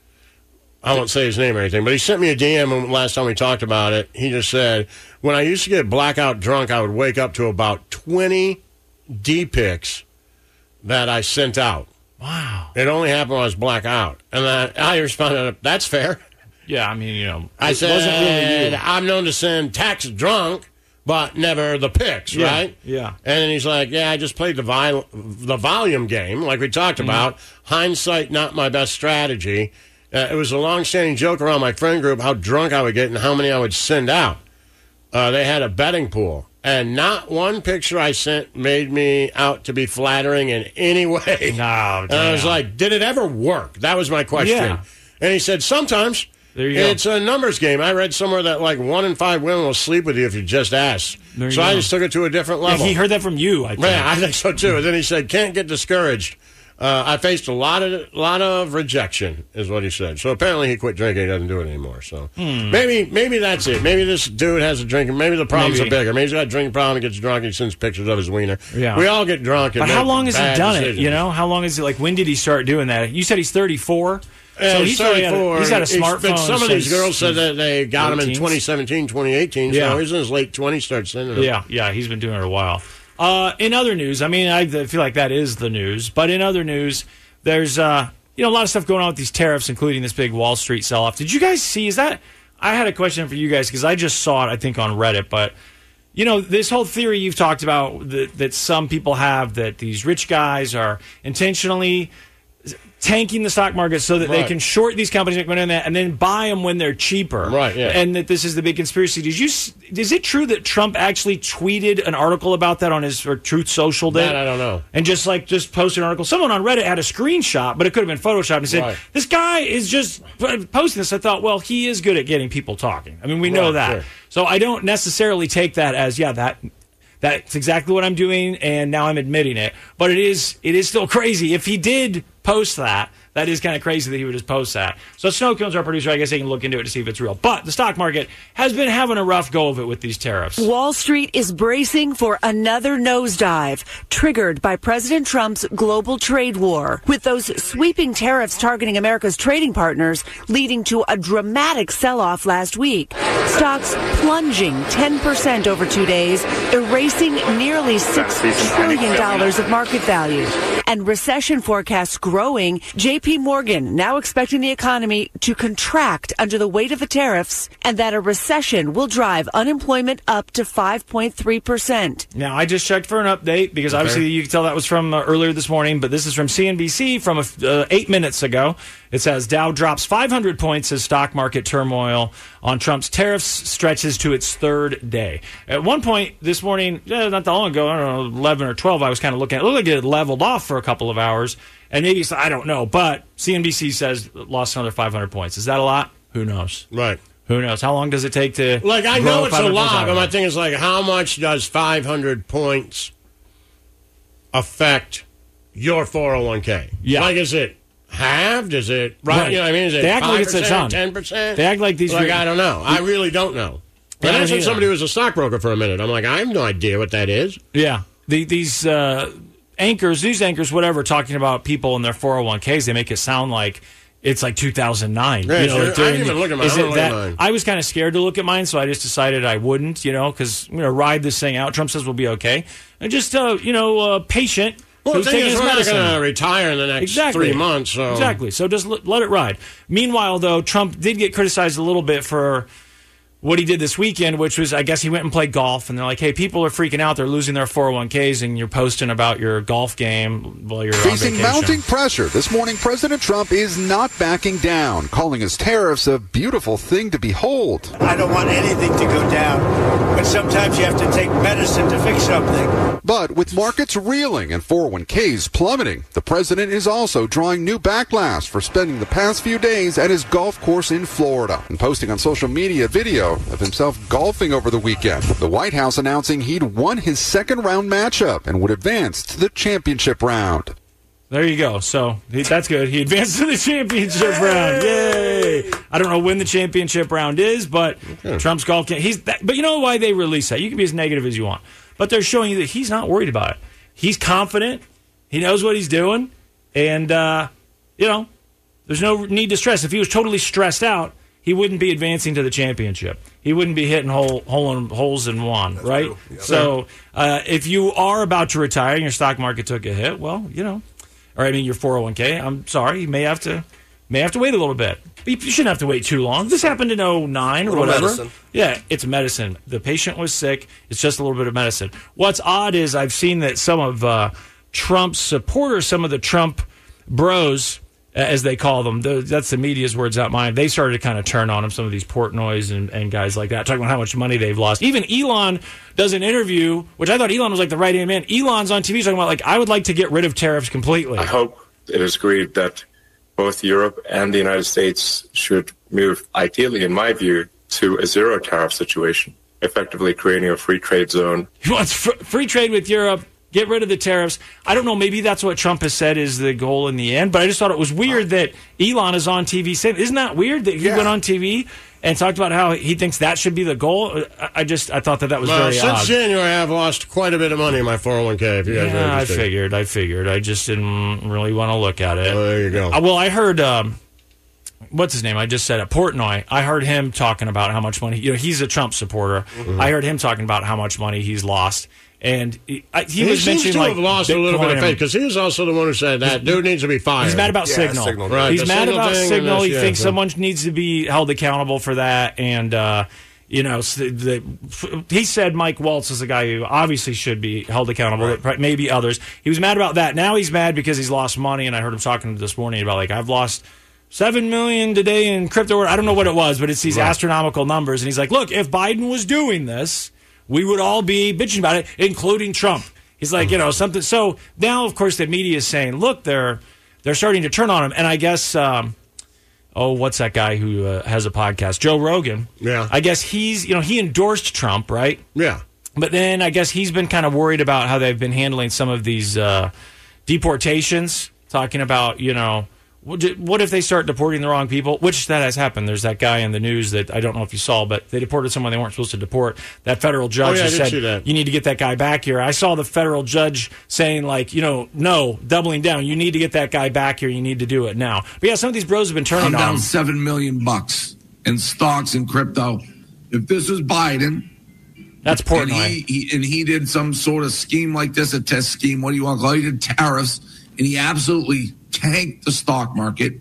I won't say his name or anything, but he sent me a D M last time we talked about it. He just said, when I used to get blackout drunk, I would wake up to about twenty D-pics that I sent out. Wow. It only happened when I was blackout. And I, I responded, that's fair. Yeah, I mean, you know, I it said, wasn't really you. I'm known to send text drunk, but never the pics, Yeah, right? yeah. And then he's like, yeah, I just played the, vi- the volume game, like we talked Mm-hmm. about. Hindsight, not my best strategy. Uh, it was a long-standing joke around my friend group how drunk I would get and how many I would send out. Uh, they had a betting pool, and not one picture I sent made me out to be flattering in any way. No, and I was damn. like, did it ever work? That was my question. Yeah. And he said, sometimes. There you go. It's a numbers game. I read somewhere that like one in five women will sleep with you if you just ask. There you So I go. just took it to a different Yeah, level. he heard that from you, I think. Yeah, I think so too. And then he said, can't get discouraged. Uh, I faced a lot of lot of rejection, is what he said. So apparently he quit drinking. He doesn't do it anymore. So Hmm. maybe maybe that's it. Maybe this dude has a drinking. Maybe the problems Maybe. are bigger. Maybe he's got a drinking problem. He gets drunk. He sends pictures of his wiener. Yeah. We all get drunk. And But how make long has he bad done it? decisions. You know, how long is it? Like, when did he start doing that? You said he's thirty-four. Yeah, so he's already had a- thirty-four. he's had a He's- smartphone. But some of these since girls said his that they got him in late twenty teens. seventeen, twenty eighteen. So Yeah. he's in his late twenties, started sending them. Yeah, yeah, he's been doing it a while. Uh, in other news, I mean, I feel like that is the news. But in other news, there's uh, you know a lot of stuff going on with these tariffs, including this big Wall Street sell-off. Did you guys see? Is that? I had a question for you guys because I just saw it, I think, on Reddit. But you know, this whole theory you've talked about that, that some people have that these rich guys are intentionally tanking the stock market so that they Right. can short these companies, make money on that, and then buy them when they're cheaper. Right, yeah. And that this is the big conspiracy. Did you? s- Is it true that Trump actually tweeted an article about that on his or Truth Social? Did? That I don't know. And just like just posted an article. Someone on Reddit had a screenshot, but it could have been photoshopped and said, Right. "This guy is just p- posting this." I thought, well, he is good at getting people talking. I mean, we know Right, that. sure. So I don't necessarily take that as yeah that. That's exactly what I'm doing, and now I'm admitting it. But it is it is still crazy. If he did post that, that is kind of crazy that he would just post that. So Snowcone's our producer. I guess he can look into it to see if it's real. But the stock market has been having a rough go of it with these tariffs. Wall Street is bracing for another nosedive, triggered by President Trump's global trade war, with those sweeping tariffs targeting America's trading partners, leading to a dramatic sell-off last week. Stocks plunging ten percent over two days, erasing nearly six trillion dollars of market value. And recession forecasts growing. J P Morgan now expecting the economy to contract under the weight of the tariffs, and that a recession will drive unemployment up to five point three percent. Now, I just checked for an update because obviously you can tell that was from uh, earlier this morning, but this is from C N B C from a, uh, eight minutes ago. It says Dow drops five hundred points as stock market turmoil on Trump's tariffs stretches to its third day. At one point this morning, eh, not that long ago, I don't know, eleven or twelve, I was kind of looking at it. It looked like it had leveled off for a couple of hours, and maybe it's, I don't know, but C N B C says it lost another five hundred points. Is that a lot? Who knows? Right. Who knows? How long does it take to Like, I grow know it's a five hundred points? I lot, don't but my know. thing is, like, how much does five hundred points affect your four oh one k? Yeah. Like, is it halved? Is it, right? Right. You know what I mean? Is it They act like it's a ton. ten percent? They act like these Like, re- I don't know. I really don't know. I And don't that's from either. somebody who was a stockbroker for a minute. I'm like, I have no idea what that is. Yeah. The, these uh, anchors, news anchors, whatever, talking about people in their four oh one k's, they make it sound like it's like two thousand nine. Yeah, you know, sure. like during I didn't even the- look at mine. is I don't it look at that- mine. I was kind of scared to look at mine, so I just decided I wouldn't, you know, because I'm going to ride this thing out. Trump says we'll be okay. And just, uh, you know, uh, patient. Well, who's the thing taking is, his we're not medicine. going to retire in the next Exactly. three months. So. Exactly. So just let, let it ride. Meanwhile, though, Trump did get criticized a little bit for what he did this weekend, which was, I guess he went and played golf, and they're like, hey, people are freaking out. They're losing their four oh one k's, and you're posting about your golf game while you're Facing on vacation. mounting pressure, this morning President Trump is not backing down, calling his tariffs a beautiful thing to behold. I don't want anything to go down, but sometimes you have to take medicine to fix something. But with markets reeling and four oh one k's plummeting, the president is also drawing new backlash for spending the past few days at his golf course in Florida and posting on social media video of himself golfing over the weekend. The White House announcing he'd won his second round matchup and would advance to the championship round. There you go. So he, that's good. He advanced to the championship round. Yay! I don't know when the championship round is, but okay. Trump's golf game. He's that, but you know why they release that? You can be as negative as you want, but they're showing you that he's not worried about it. He's confident. He knows what he's doing, and uh, you know, there's no need to stress. If he was totally stressed out, he wouldn't be advancing to the championship. He wouldn't be hitting hole, hole in, holes in one, That's right? Yeah. So uh, if you are about to retire and your stock market took a hit, well, you know, or I mean your four oh one k, I'm sorry, you may have to may have to wait a little bit. But you shouldn't have to wait too long. This happened in oh nine or whatever. Medicine. Yeah, it's medicine. The patient was sick. It's just a little bit of medicine. What's odd is I've seen that some of uh, Trump's supporters, some of the Trump bros, as they call them, that's the media's words, not mine. They started to kind of turn on him, some of these Portnoys and, and guys like that, talking about how much money they've lost. Even Elon does an interview, which I thought Elon was like the right-hand man. Elon's on T V talking about, like, I would like to get rid of tariffs completely. I hope it is agreed that both Europe and the United States should move, ideally, in my view, to a zero tariff situation, effectively creating a free trade zone. He wants fr- free trade with Europe. Get rid of the tariffs. I don't know, maybe that's what Trump has said is the goal in the end, but I just thought it was weird that Elon is on T V saying, isn't that weird that he yeah. went on T V and talked about how he thinks that should be the goal? I just, I thought that that was well, very since odd. Since January, I've lost quite a bit of money in my four oh one k, if you guys yeah, are I figured, I figured. I just didn't really want to look at it. Oh, there you go. Uh, well, I heard, um, what's his name? I just said it, Portnoy. I heard him talking about how much money, you know, he's a Trump supporter. Mm-hmm. I heard him talking about how much money he's lost. And he, I, he, he was seems mentioning to like have lost Bitcoin a little bit of faith because he was also the one who said that dude needs to be fired. He's mad about yeah, Signal. Signal. Right, he's mad Signal about Signal. This, he yeah, thinks so. someone needs to be held accountable for that. And uh, you know, the, the, he said Mike Waltz is a guy who obviously should be held accountable. Right. Maybe others. He was mad about that. Now he's mad because he's lost money. And I heard him talking this morning about like I've lost seven million today in crypto. I don't know what it was, but it's these right. astronomical numbers. And he's like, look, if Biden was doing this, we would all be bitching about it, including Trump. He's like, you know, something. So now, of course, the media is saying, look, they're they're starting to turn on him. And I guess, um, oh, what's that guy who uh, has a podcast? Joe Rogan. Yeah. I guess he's, you know, he endorsed Trump, right? Yeah. But then I guess he's been kind of worried about how they've been handling some of these uh, deportations, talking about, you know, what if they start deporting the wrong people? Which that has happened. There's that guy in the news that I don't know if you saw, but they deported someone they weren't supposed to deport. That federal judge oh, yeah, said, you need to get that guy back here. I saw the federal judge saying, like, you know, no, doubling down. You need to get that guy back here. You need to do it now. But yeah, some of these bros have been turning I'm on down him. seven million bucks in stocks and crypto. If this was Biden, that's Portnoy. And he, he, and he did some sort of scheme like this, a test scheme, what do you want to call it? He did tariffs, and he absolutely tanked the stock market.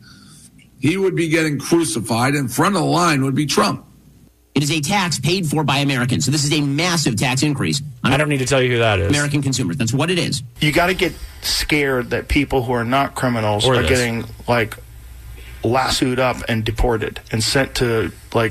He would be getting crucified. In front of the line would be Trump. It is a tax paid for by Americans. So this is a massive tax increase. I don't need to tell you who that is. American consumers. That's what it is. You got to get scared that people who are not criminals or are this. getting, like, lassoed up and deported and sent to, like,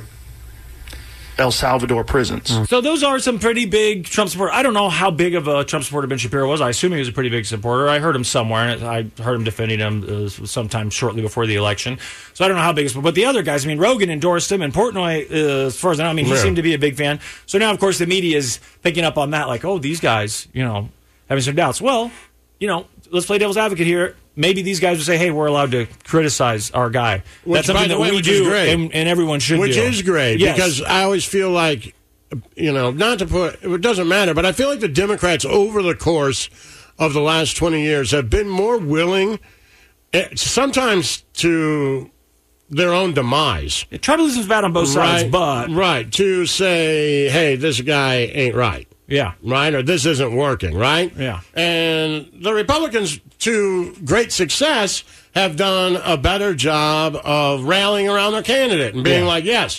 El Salvador prisons. Mm. So those are some pretty big Trump supporters. I don't know how big of a Trump supporter Ben Shapiro was. I assume he was a pretty big supporter. I heard him somewhere, and I heard him defending him uh, sometime shortly before the election. So I don't know how big he is. But the other guys, I mean, Rogan endorsed him, and Portnoy, uh, as far as I know, I mean, he yeah. seemed to be a big fan. So now, of course, the media is picking up on that, like, oh, these guys, you know, having some doubts. Well, you know, let's play devil's advocate here. Maybe these guys would say, hey, we're allowed to criticize our guy. Which, That's something by the that way, we which do, is great. And, and everyone should which do. Which is great, yes. because I always feel like, you know, not to put, it doesn't matter, but I feel like the Democrats over the course of the last twenty years have been more willing, sometimes to their own demise. Yeah, tribalism is bad on both sides, right, but... Right, to say, hey, this guy ain't right. Yeah. Right? Or this isn't working, right? Yeah. And the Republicans, to great success, have done a better job of rallying around their candidate and being yeah. like, yes,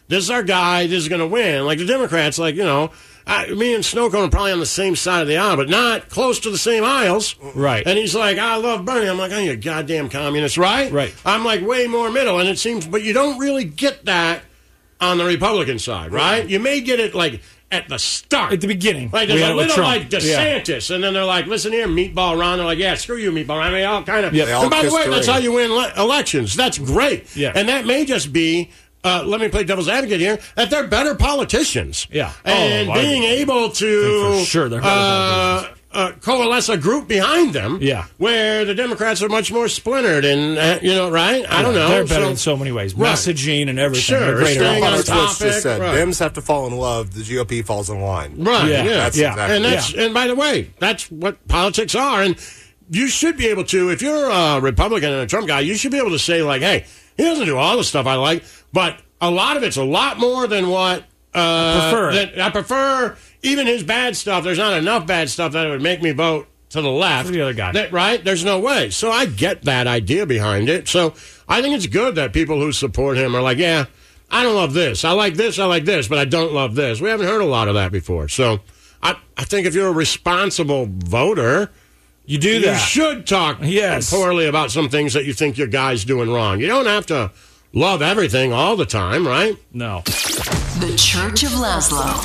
this is our guy, this is going to win. Like the Democrats, like, you know, I, me and Snowcone are probably on the same side of the aisle, but not close to the same aisles. Right. And he's like, I love Bernie. I'm like, oh, you goddamn communist, right? Right. I'm like way more middle, and it seems, but you don't really get that on the Republican side, right? right. You may get it like at the start. At the beginning. Like there's a little like DeSantis, yeah. and then they're like, listen here, Meatball Ron. They're like, yeah, screw you, Meatball Ron. They all kind of. Yep. And by the way, that's how you win le- elections. That's great. Yeah. And that may just be. Uh, let me play devil's advocate here, that they're better politicians. Yeah. And oh, being I, able to for sure they're better uh, uh, coalesce a group behind them. Yeah. Where the Democrats are much more splintered and, uh, you know, right? I yeah, don't know. They're better so, in so many ways. Right. Messaging and everything. Sure. They're great Staying on topic. Just said, right. Dems have to fall in love. The G O P falls in line. Right. Yeah. Yeah. That's yeah. Exactly. And, that's, yeah. and by the way, that's what politics are. And you should be able to, if you're a Republican and a Trump guy, you should be able to say, like, hey, he doesn't do all the stuff I like, but a lot of it's a lot more than what uh, prefer. That I prefer. Even his bad stuff, there's not enough bad stuff that it would make me vote to the left. For the other guy. That, right? There's no way. So I get that idea behind it. So I think it's good that people who support him are like, yeah, I don't love this. I like this, I like this, but I don't love this. We haven't heard a lot of that before. So I, I think if you're a responsible voter, you do that. You should talk yes. poorly about some things that you think your guy's doing wrong. You don't have to love everything all the time, right? No. The Church of Laszlo.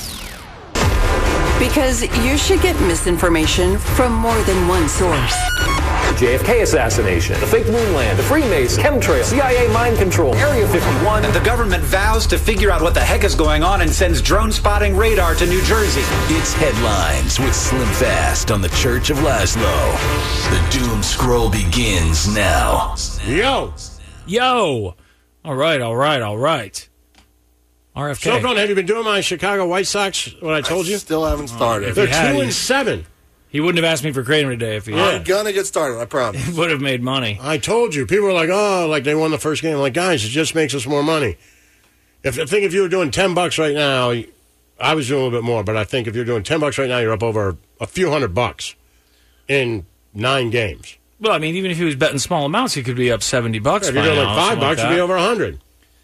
Because you should get misinformation from more than one source. J F K assassination, the fake moon land, the Freemason, chemtrails, C I A mind control, Area fifty-one. And the government vows to figure out what the heck is going on and sends drone spotting radar to New Jersey. It's Headlines with Slim Fast on the Church of Laszlo. The doom scroll begins now. Yo. Yo. All right, all right, all right. R F K. So, have you been doing my Chicago White Sox, what I told I you? Still haven't started. Oh, They're had, two and seven. He wouldn't have asked me for Kratom today if he had. I'm going to get started, I promise. He would have made money. I told you. People were like, oh, like they won the first game. I'm like, guys, it just makes us more money. If I think if you were doing ten bucks right now, I was doing a little bit more, but I think if you're doing ten bucks right now, you're up over a few hundred bucks in nine games. Well, I mean, even if he was betting small amounts, he could be up seventy bucks. Yeah, if you're doing like five bucks, like you'd be over a hundred.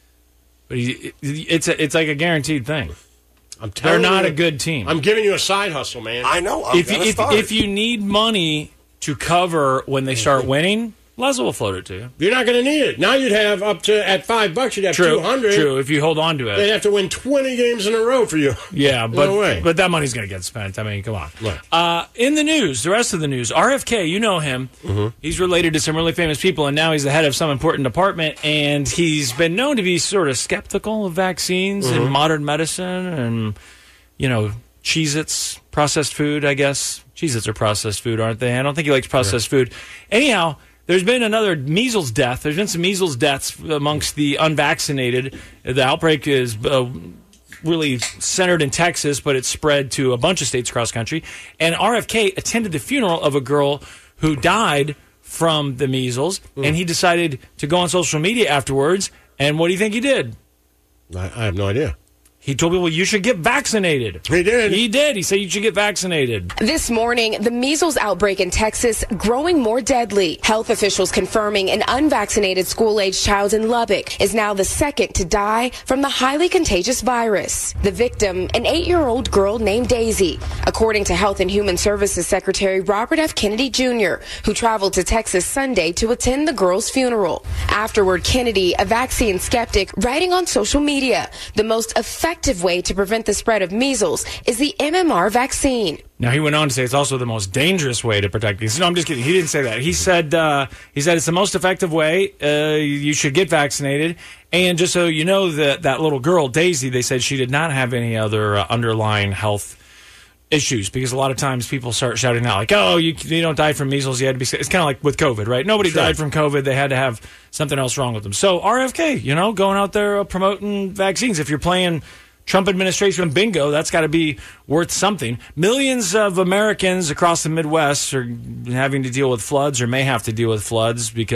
But he, it's a, it's like a guaranteed thing. I'm telling They're not you, a good team. I'm giving you a side hustle, man. I know. I'm if you, if, if you need money to cover when they start winning, Laszlo will float it to you. You're not going to need it. Now you'd have up to, at five bucks, you'd have true, two hundred. True, if you hold on to it. They'd have to win twenty games in a row for you. Yeah, but, no way. but that money's going to get spent. I mean, come on. Right. Uh, in the news, the rest of the news, R F K, you know him. Mm-hmm. He's related to some really famous people, and now he's the head of some important department, and he's been known to be sort of skeptical of vaccines Mm-hmm. and modern medicine and, you know, Cheez-Its, processed food, I guess. Cheez-Its are processed food, aren't they? I don't think he likes processed food. Anyhow, there's been another measles death. There's been some measles deaths amongst the unvaccinated. The outbreak is uh, really centered in Texas, but it's spread to a bunch of states across the country. And R F K attended the funeral of a girl who died from the measles, mm. and he decided to go on social media afterwards. And what do you think he did? I, I have no idea. He told people you should get vaccinated. He did. He did. He said you should get vaccinated. This morning, the measles outbreak in Texas growing more deadly. Health officials confirming an unvaccinated school-aged child in Lubbock is now the second to die from the highly contagious virus. The victim, an eight-year-old girl named Daisy, according to Health and Human Services Secretary Robert F. Kennedy Junior, who traveled to Texas Sunday to attend the girl's funeral. Afterward, Kennedy, a vaccine skeptic, writing on social media, the most effective effective way to prevent the spread of measles is the M M R vaccine. Now, he went on to say it's also the most dangerous way to protect these. No, I'm just kidding. He didn't say that. He said uh, he said it's the most effective way. Uh, you should get vaccinated. And just so you know, that that little girl, Daisy, they said she did not have any other uh, underlying health issues, because a lot of times people start shouting out like, oh, you, you don't die from measles, you had to be sick. It's kind of like with COVID, right? Nobody sure. died from COVID. They had to have something else wrong with them. So R F K, you know, going out there uh, promoting vaccines. If you're playing Trump administration bingo, that's got to be worth something. Millions of Americans across the Midwest are having to deal with floods or may have to deal with floods because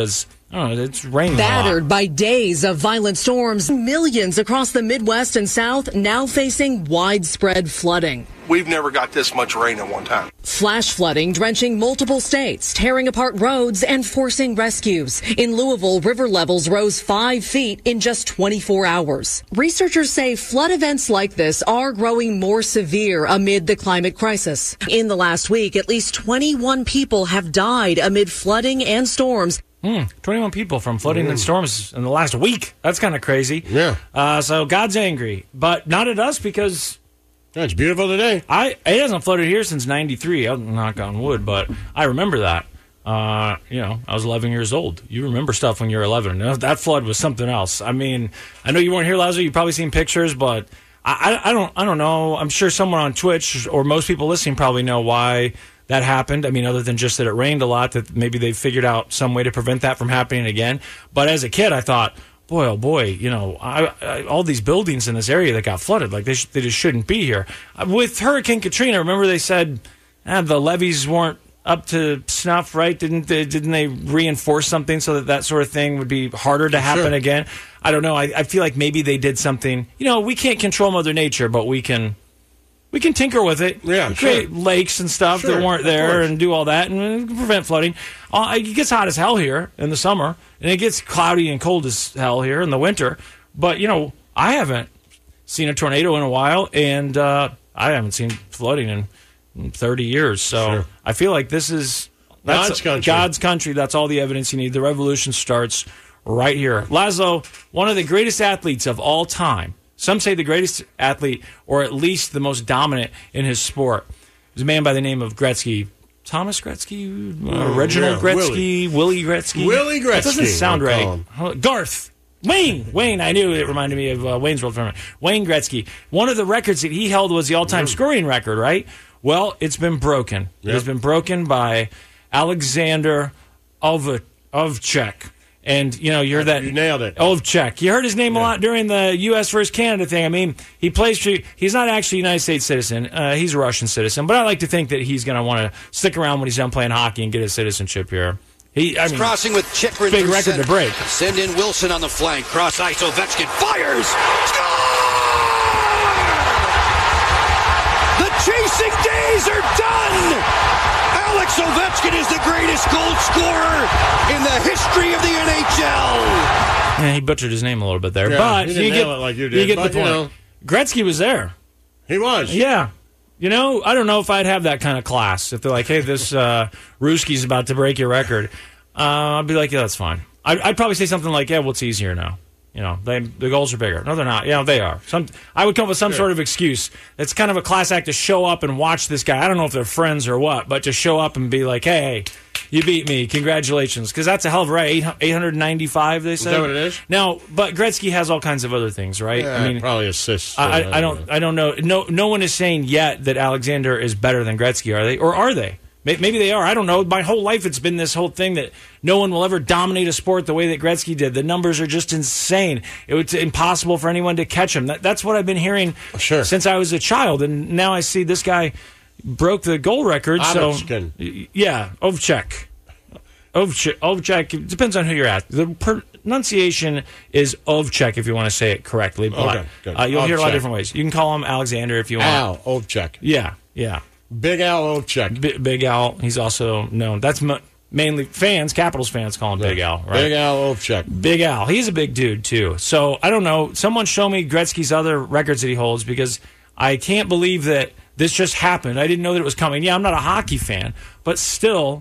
I don't know, it's raining Battered a lot. by days of violent storms, millions across the Midwest and South now facing widespread flooding. We've never got this much rain at one time. Flash flooding drenching multiple states, tearing apart roads and forcing rescues. In Louisville, river levels rose five feet in just twenty-four hours. Researchers say flood events like this are growing more severe amid the climate crisis. In the last week, at least twenty-one people have died amid flooding and storms. Hmm, twenty-one people from flooding mm. and storms in the last week. That's kind of crazy. Yeah. Uh, so God's angry, but not at us because... Yeah, it's beautiful today. I It hasn't flooded here since ninety-three. I'll knock on wood, but I remember that. Uh, you know, I was eleven years old. You remember stuff when you're eleven. That flood was something else. I mean, I know you weren't here, Lazlo. You've probably seen pictures, but I, I, I don't I don't know. I'm sure someone on Twitch or most people listening probably know why that happened. I mean, other than just that it rained a lot, that maybe they figured out some way to prevent that from happening again. But as a kid, I thought, boy, oh boy, you know, I, I, all these buildings in this area that got flooded, like they, sh- they just shouldn't be here. Uh, with Hurricane Katrina, remember they said ah, the levees weren't up to snuff, right? Didn't they, didn't they reinforce something so that that sort of thing would be harder to happen sure. again? I don't know. I, I feel like maybe they did something. You know, we can't control Mother Nature, but we can... We can tinker with it, yeah, create sure. lakes and stuff sure, that weren't there and do all that and prevent flooding. Uh, it gets hot as hell here in the summer, and it gets cloudy and cold as hell here in the winter. But, you know, I haven't seen a tornado in a while, and uh, I haven't seen flooding in, in thirty years. So sure. I feel like this is that's God's country. God's country. That's all the evidence you need. The revolution starts right here. Lazlo, one of the greatest athletes of all time. Some say the greatest athlete, or at least the most dominant in his sport, is a man by the name of Gretzky. Thomas Gretzky? Uh, Reginald yeah, Gretzky? Willie. Willie Gretzky? Willie Gretzky. That doesn't sound right. Garth. Wayne. Wayne. I knew it reminded me of uh, Wayne's World Tournament. Wayne Gretzky. One of the records that he held was the all-time mm. scoring record, right? Well, it's been broken. Yep. It has been broken by Alexander Ov- Ovechek. And, you know, you heard that. You nailed it. Ovechek. You heard his name yeah. a lot during the U S versus Canada thing. I mean, he plays for, he's not actually a United States citizen. Uh, he's a Russian citizen. But I like to think that he's going to want to stick around when he's done playing hockey and get his citizenship here. He, I mean, crossing with Chychrun. Big record center. to break. Send in Wilson on the flank. Cross ice. Ovechkin fires. Score! The chasing days are done! Alex Ovechkin is the greatest goal scorer in the history of the N H L. Yeah, he butchered his name a little bit there, yeah, but he didn't you nail get, it like you did. You get but, the point. You know, Gretzky was there. He was. Yeah. You know, I don't know if I'd have that kind of class. If they're like, hey, this uh, Ruski's about to break your record, uh, I'd be like, yeah, that's fine. I'd, I'd probably say something like, yeah, well, it's easier now. You know, they, the goals are bigger. No, they're not. Yeah, they are. Some, I would come up with some sure. sort of excuse. It's kind of a class act to show up and watch this guy. I don't know if they're friends or what, but to show up and be like, hey, you beat me. Congratulations. Because that's a hell of a right. eight hundred ninety-five, they said. Is that what it is? Now, but Gretzky has all kinds of other things, right? Yeah, I mean, probably assists. I, I, I don't I don't know. No, no one is saying yet that Alexander is better than Gretzky, are they? Or are they? Maybe they are. I don't know. My whole life it's been this whole thing that no one will ever dominate a sport the way that Gretzky did. The numbers are just insane. It was impossible for anyone to catch him. That, that's what I've been hearing sure. since I was a child. And now I see this guy broke the goal record. Ovechkin. So, yeah, Ovechek. Ovechek. Ovechek. It depends on who you're at. The pronunciation is Ovechek if you want to say it correctly. Okay, good. Uh, you'll Ovechek. hear a lot of different ways. You can call him Alexander if you want. Al Ovechek. Yeah, yeah. Big Al Ovechek. B- Big Al. He's also known. That's m- mainly fans, Capitals fans call him yeah. Big Al, right? Big Al Ovechek. Big Al. He's a big dude, too. So, I don't know. Someone show me Gretzky's other records that he holds because I can't believe that this just happened. I didn't know that it was coming. Yeah, I'm not a hockey fan, but still,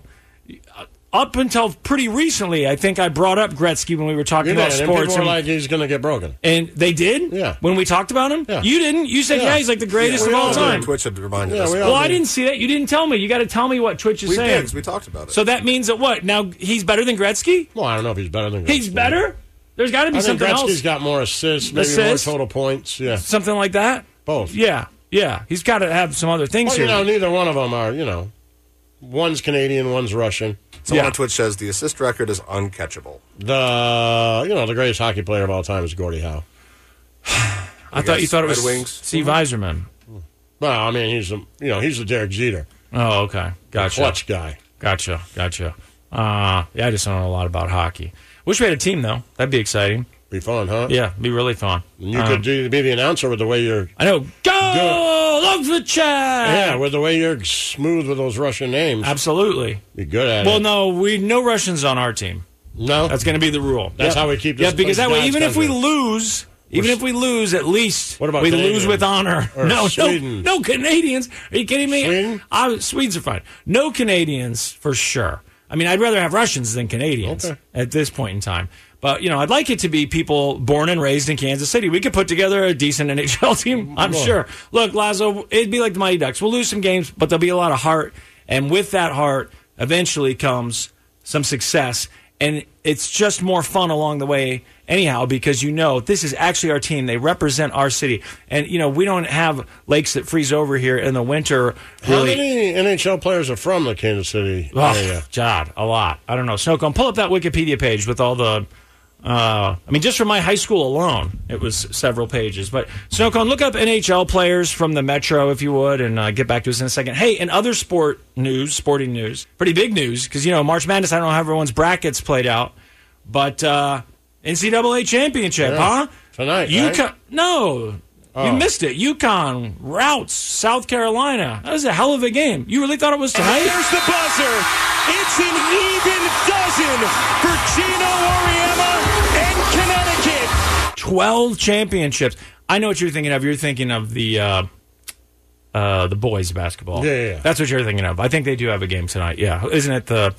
up until pretty recently, I think I brought up Gretzky when we were talking you about did, sports. And people were and, like, he's going to get broken. And they did? Yeah. When we talked about him? Yeah. You didn't? You said, yeah, yeah he's like the greatest yeah, of all time. Twitch had reminded yeah, us. We well, I did. didn't see that. You didn't tell me. You got to tell me what Twitch is we saying. We did, because we talked about it. So that means that what? Now he's better than Gretzky? Well, I don't know if he's better than Gretzky. He's better? There's got to be I something think Gretzky's else. got more assists, maybe Assists? more total points. Yeah. Something like that? Both. Yeah, yeah. He's got to have some other things well, here. you know, neither one of them are, you know, one's Canadian, one's Russian. Someone yeah. on Twitch says the assist record is uncatchable. The you know the greatest hockey player of all time is Gordie Howe. I, I thought you thought it was Red Wings. Steve Yzerman. Well, I mean he's a, you know he's the Derek Jeter. Oh, okay, gotcha. The clutch guy. Gotcha, gotcha. Uh, yeah, I just don't know a lot about hockey. Wish we had a team, though. That'd be exciting. Be fun, huh? Yeah, be really fun. And you um, could do, be the announcer with the way you're... I know. Go! Love the chat! Yeah, with the way you're smooth with those Russian names. Absolutely. Be good at well, it. Well, no, we no Russians on our team. No? That's going to be the rule. That's yep. how we keep this. Yeah, because that way, even country. if we lose... Even if we lose, at least what about we Canadians? lose with honor. Or no, Sweden? no, no Canadians. Are you kidding me? Sweden? I, Swedes are fine. No Canadians for sure. I mean, I'd rather have Russians than Canadians okay. at this point in time. But, you know, I'd like it to be people born and raised in Kansas City. We could put together a decent N H L team, I'm Boy. sure. Look, Lazo, it'd be like the Mighty Ducks. We'll lose some games, but there'll be a lot of heart. And with that heart, eventually comes some success. And it's just more fun along the way anyhow, because you know this is actually our team. They represent our city. And, you know, we don't have lakes that freeze over here in the winter. Really. How many N H L players are from the Kansas City oh, area? God, a lot. I don't know. Snowcone, pull up that Wikipedia page with all the... Uh, I mean, just from my high school alone, it was several pages. But Snowcone, look up N H L players from the Metro, if you would, and uh, get back to us in a second. Hey, and other sport news, sporting news, pretty big news, because, you know, March Madness, I don't know how everyone's brackets played out, but uh, N C double A championship, yeah. huh? Tonight, UConn, right? No, oh. You missed it. UConn, Routes, South Carolina. That was a hell of a game. You really thought it was tonight? And there's the buzzer. It's an even dozen for Gino Auriemma and Connecticut. twelve championships. I know what you're thinking of. You're thinking of the uh, uh, the boys basketball. Yeah, yeah, yeah. That's what you're thinking of. I think they do have a game tonight. Yeah. Isn't it the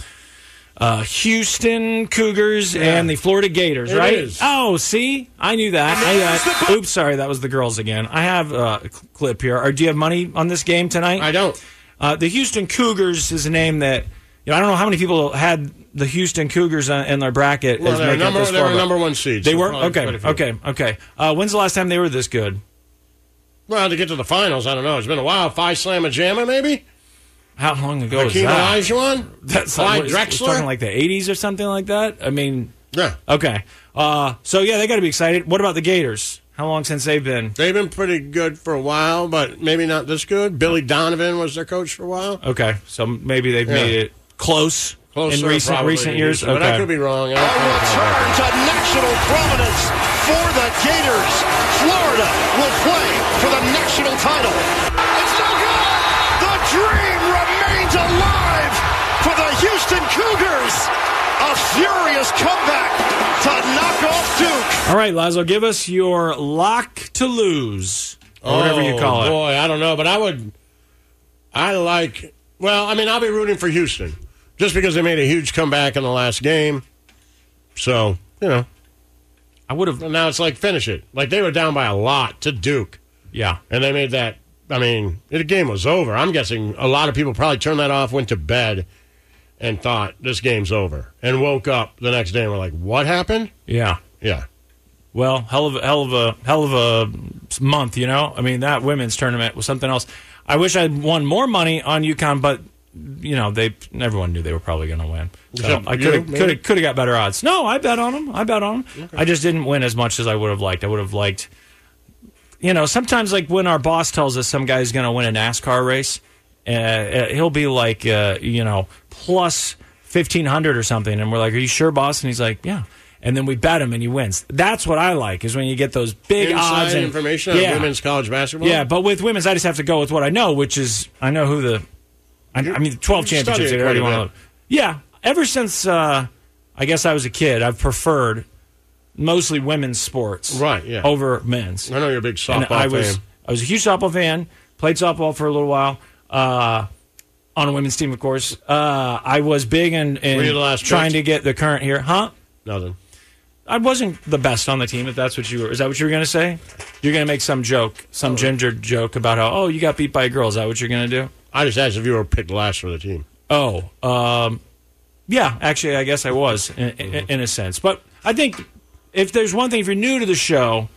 uh, Houston Cougars yeah. and the Florida Gators, it right? Is. Oh, see? I knew that. I, uh, oops, sorry. That was the girls again. I have uh, a clip here. Or do you have money on this game tonight? I don't. Uh, the Houston Cougars is a name that, you know, I don't know how many people had the Houston Cougars in their bracket. Well, as they're, making number, this they far, were number one seeds. They so were? Okay, okay, okay. Uh, when's the last time they were this good? Well, to get to the finals, I don't know. It's been a while. Phi Slamma Jamma, maybe? How long ago was Hakeem that? Olajuwon? That's Clyde like, Drexler? Talking like the eighties or something like that? I mean... Yeah. Okay. Uh, so, yeah, they got to be excited. What about the Gators? How long since they've been? They've been pretty good for a while, but maybe not this good. Billy Donovan was their coach for a while. Okay, so maybe they've Yeah. made it close Closer, in recent probably, recent years. But okay. I could be wrong. I A return to national prominence for the Gators. Florida will play for the national title. It's no good. The dream remains alive for the Houston Cougars. A furious comeback to knock off Duke. All right, Lazo, give us your lock to lose, or oh, whatever you call it. Boy, I don't know, but I would. I like. Well, I mean, I'll be rooting for Houston just because they made a huge comeback in the last game. So you know, I would have. Now it's like finish it. Like they were down by a lot to Duke. Yeah, and they made that. I mean, the game was over. I'm guessing a lot of people probably turned that off, went to bed, and thought this game's over, and woke up the next day and were like, "What happened?" Yeah, yeah. Well, hell of a hell of a hell of a month, you know. I mean, that women's tournament was something else. I wish I'd won more money on UConn, but you know, they everyone knew they were probably going to win. So I could have could have could have got better odds. No, I bet on them. I bet on them. Okay. I just didn't win as much as I would have liked. I would have liked. You know, sometimes like when our boss tells us some guy's going to win a NASCAR race, uh, he'll be like, uh, you know, plus fifteen hundred or something, and we're like, "Are you sure, boss?" And he's like, "Yeah." And then we bet him, and he wins. That's what I like, is when you get those big Inside odds and information yeah. on women's college basketball. Yeah, but with women's, I just have to go with what I know, which is I know who the. I, I mean, twelve championships. They already won. Yeah, ever since uh, I guess I was a kid, I've preferred mostly women's sports, right? Yeah, over men's. I know you're a big softball and I was, fan. I was a huge softball fan. Played softball for a little while. Uh, on a women's team, of course. Uh, I was big in, in Were you the last trying pick? to get the current here, huh? Nothing. I wasn't the best on the team, if that's what you were. Is that what you were going to say? You're going to make some joke, some oh. ginger joke about how, oh, you got beat by a girl. Is that what you're going to do? I just asked if you were picked last for the team. Oh, um, yeah, actually, I guess I was, in, mm-hmm. in, in a sense. But I think if there's one thing, if you're new to the show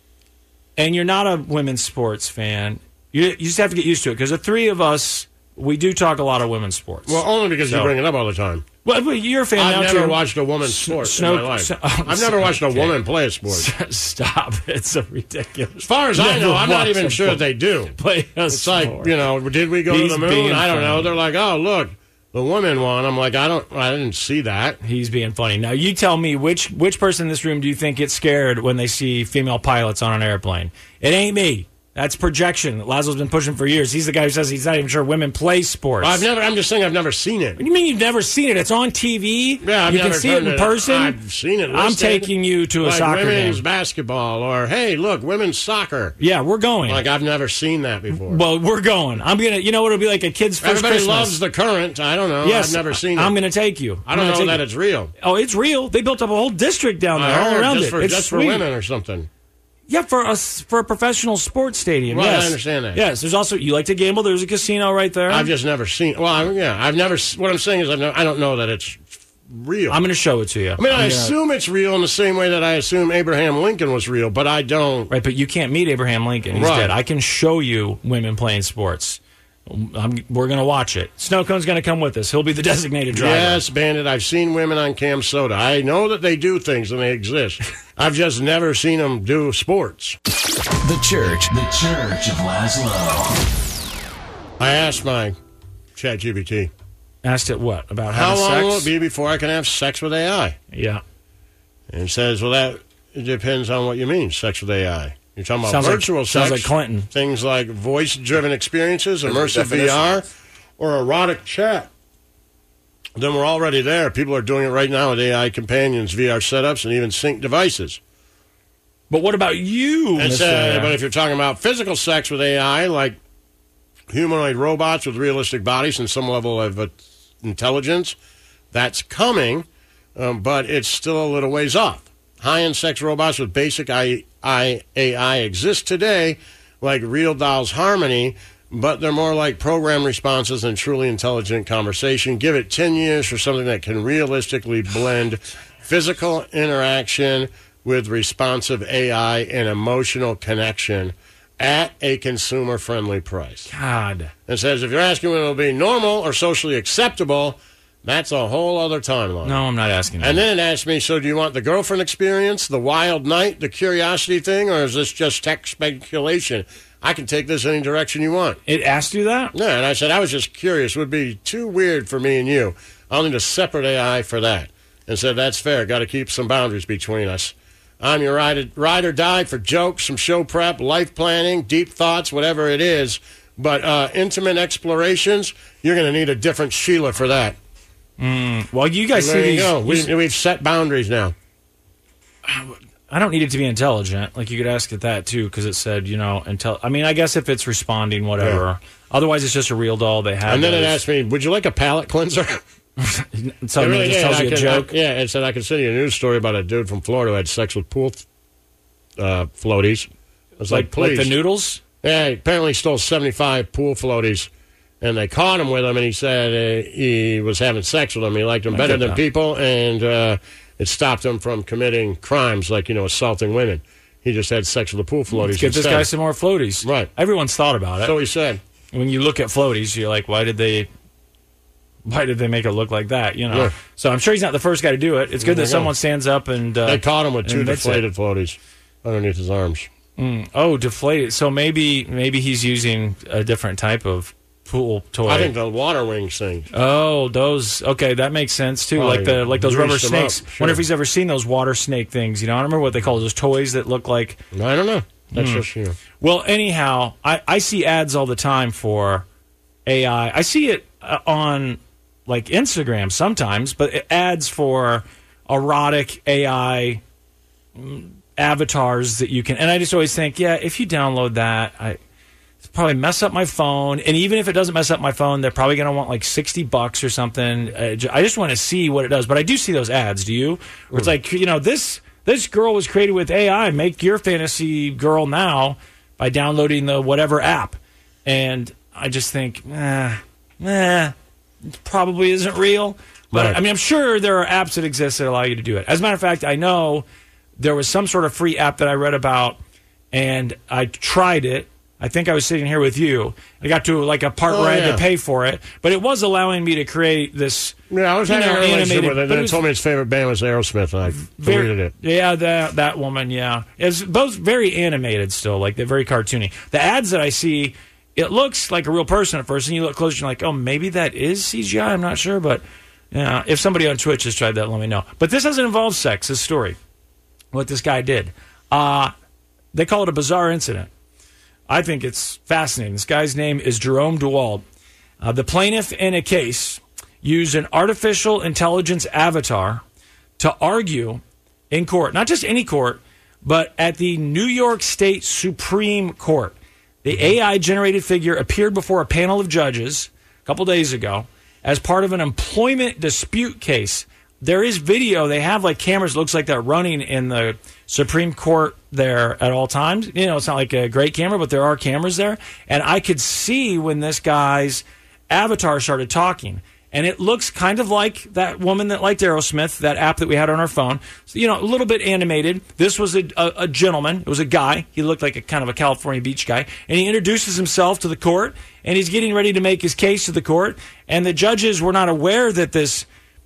and you're not a women's sports fan, you, you just have to get used to it. Because the three of us, we do talk a lot of women's sports. Well, only because so, you bring it up all the time. Well, you're a fan I've now, never too. watched a woman's sport Snow, in my life. so, oh, I've never watched a okay. woman play a sport. Stop. It's so ridiculous. As far as I know, I'm not even sure that they do. Play a it's sport. like, you know, did we go He's to the moon? being I don't know. funny. They're like, oh, look, the women one. I'm like, I don't, I didn't see that. He's being funny. Now, you tell me, which which person in this room do you think gets scared when they see female pilots on an airplane? It ain't me. That's projection that Laszlo's been pushing for years. He's the guy who says he's not even sure women play sports. I've never. I'm just saying I've never seen it. What do you mean you've never seen it? It's on T V. Yeah, I've you never can see it in it. person. I've seen it. I'm listed, taking you to a like soccer women's game. basketball, or hey, look, women's soccer. Yeah, we're going. Like I've never seen that before. Well, we're going. I'm gonna. You know what? It'll be like a kid's first Everybody Christmas. loves the current. I don't know. Yes, I've never seen it. I'm gonna take you. I don't I'm know take that you. it's real. Oh, it's real. They built up a whole district down there, I all heard, around just it. For, it's just sweet. for women or something. Yeah, for us for a professional sports stadium. Right, yes. I understand that. Yes, there's also you like to gamble. There's a casino right there. I've just never seen. Well, I, yeah, I've never. What I'm saying is, I've never, I don't know that it's real. I'm going to show it to you. I mean, I I'm assume gonna... it's real in the same way that I assume Abraham Lincoln was real, but I don't. Right, but you can't meet Abraham Lincoln. He's Right. dead. I can show you women playing sports. I'm, we're going to watch it. Snowcone's going to come with us. He'll be the designated driver. Yes, Bandit. I've seen women on Cam Soda. I know that they do things and they exist. I've just never seen them do sports. The Church. The Church of Laszlo. I asked my ChatGPT. Asked it what? About How having long sex? will it be before I can have sex with A I? Yeah. And it says, well, that it depends on what you mean, sex with A I. You're talking about Sounds like- virtual sounds sex. like Clinton. Things like voice-driven experiences, There's a immersive V R, definition. or erotic chat. Then we're already there. People are doing it right now with A I companions, V R setups, and even sync devices. But what about you, And Mister uh, but if you're talking about physical sex with A I, like humanoid robots with realistic bodies and some level of uh, intelligence, that's coming, um, but it's still a little ways off. High-end sex robots with basic I, I, A I exist today, like Real Dolls Harmony, but they're more like program responses than truly intelligent conversation. Give it ten years for something that can realistically blend physical interaction with responsive A I and emotional connection at a consumer-friendly price. God. It says if you're asking when it'll be normal or socially acceptable, that's a whole other timeline. No, I'm not asking that. And then it asked me, so do you want the girlfriend experience, the wild night, the curiosity thing, or is this just tech speculation? I can take this any direction you want. It asked you that? Yeah, and I said, I was just curious. It would be too weird for me and you. I'll need a separate A I for that. And said, that's fair. Got to keep some boundaries between us. I'm your ride, ride or die for jokes, some show prep, life planning, deep thoughts, whatever it is. But uh, intimate explorations, you're going to need a different Sheila for that. Mm, well, you guys there see you these. go. We, you- we've set boundaries now. I don't need it to be intelligent. Like, you could ask it that, too, because it said, you know, intel. I mean, I guess if it's responding, whatever. Yeah. Otherwise, it's just a real doll they have. And then it those. asked me, would you like a palate cleanser? So It it just really did. tells I you a can- joke. I- yeah, it said I can send you a news story about a dude from Florida who had sex with pool uh, floaties. I was like, Like, like please. the noodles? Yeah, he apparently stole seventy-five pool floaties, and they caught him with them, and he said uh, he was having sex with them. He liked them I better get than that. people, and uh, it stopped him from committing crimes like, you know, assaulting women. He just had sex with the pool floaties. Let's get this instead. guy some more floaties. Right. Everyone's thought about it. So he said. When you look at floaties, you're like, why did they... Why did they make it look like that? You know, Yeah. so I'm sure he's not the first guy to do it. It's good There that you go. someone stands up and uh, They caught him with two admits it. deflated floaties underneath his arms. Mm. Oh, deflated. So maybe maybe he's using a different type of pool toy. I think the water wings thing. Oh, those. Okay, that makes sense too. Probably like the like those rubber greased them up, snakes. sure. Wonder if he's ever seen those water snake things. You know, I don't remember what they call those toys that look like. I don't know. That's Hmm. just, you know. Well, anyhow, I, I see ads all the time for A I. I see it uh, on like Instagram sometimes, but it- ads for erotic A I mm, avatars that you can. And I just always think, yeah, if you download that, I it's probably mess up my phone. And even if it doesn't mess up my phone, they're probably going to want like sixty bucks or something. Uh, j- I just want to see what it does. But I do see those ads. Do you? Where it's like, you know, this this girl was created with A I. Make your fantasy girl now by downloading the whatever app. And I just think, eh, eh, it probably isn't real. But Right. I mean, I'm sure there are apps that exist that allow you to do it. As a matter of fact, I know there was some sort of free app that I read about, and I tried it. I think I was sitting here with you. I got to like a part Oh, where I had yeah. to pay for it, but it was allowing me to create this. Yeah, I was you having know, a relationship animated- with it. but Then it it was told me his favorite band was Aerosmith, and I very- deleted it. Yeah, that that woman. Yeah, it's both very animated still, like they're very cartoony. The ads that I see, it looks like a real person at first, and you look closer, you're like, oh, maybe that is C G I. I'm not sure, but yeah, if somebody on Twitch has tried that, let me know. But this doesn't involve sex, this story, what this guy did. Uh, they call it a bizarre incident. I think it's fascinating. This guy's name is Jerome DeWald. Uh, the plaintiff in a case used an artificial intelligence avatar to argue in court, not just any court, but at the New York State Supreme Court. The A I-generated figure appeared before a panel of judges a couple days ago as part of an employment dispute case. There is video. They have like cameras, looks like they're running in the Supreme Court there at all times. You know, it's not like a great camera, but there are cameras there. And I could see when this guy's avatar started talking. And it looks kind of like that woman that liked Aerosmith, that app that we had on our phone. So, you know, a little bit animated. This was a, a, a gentleman. It was a guy. He looked like a kind of a California beach guy. And he introduces himself to the court, and he's getting ready to make his case to the court. And the judges were not aware that this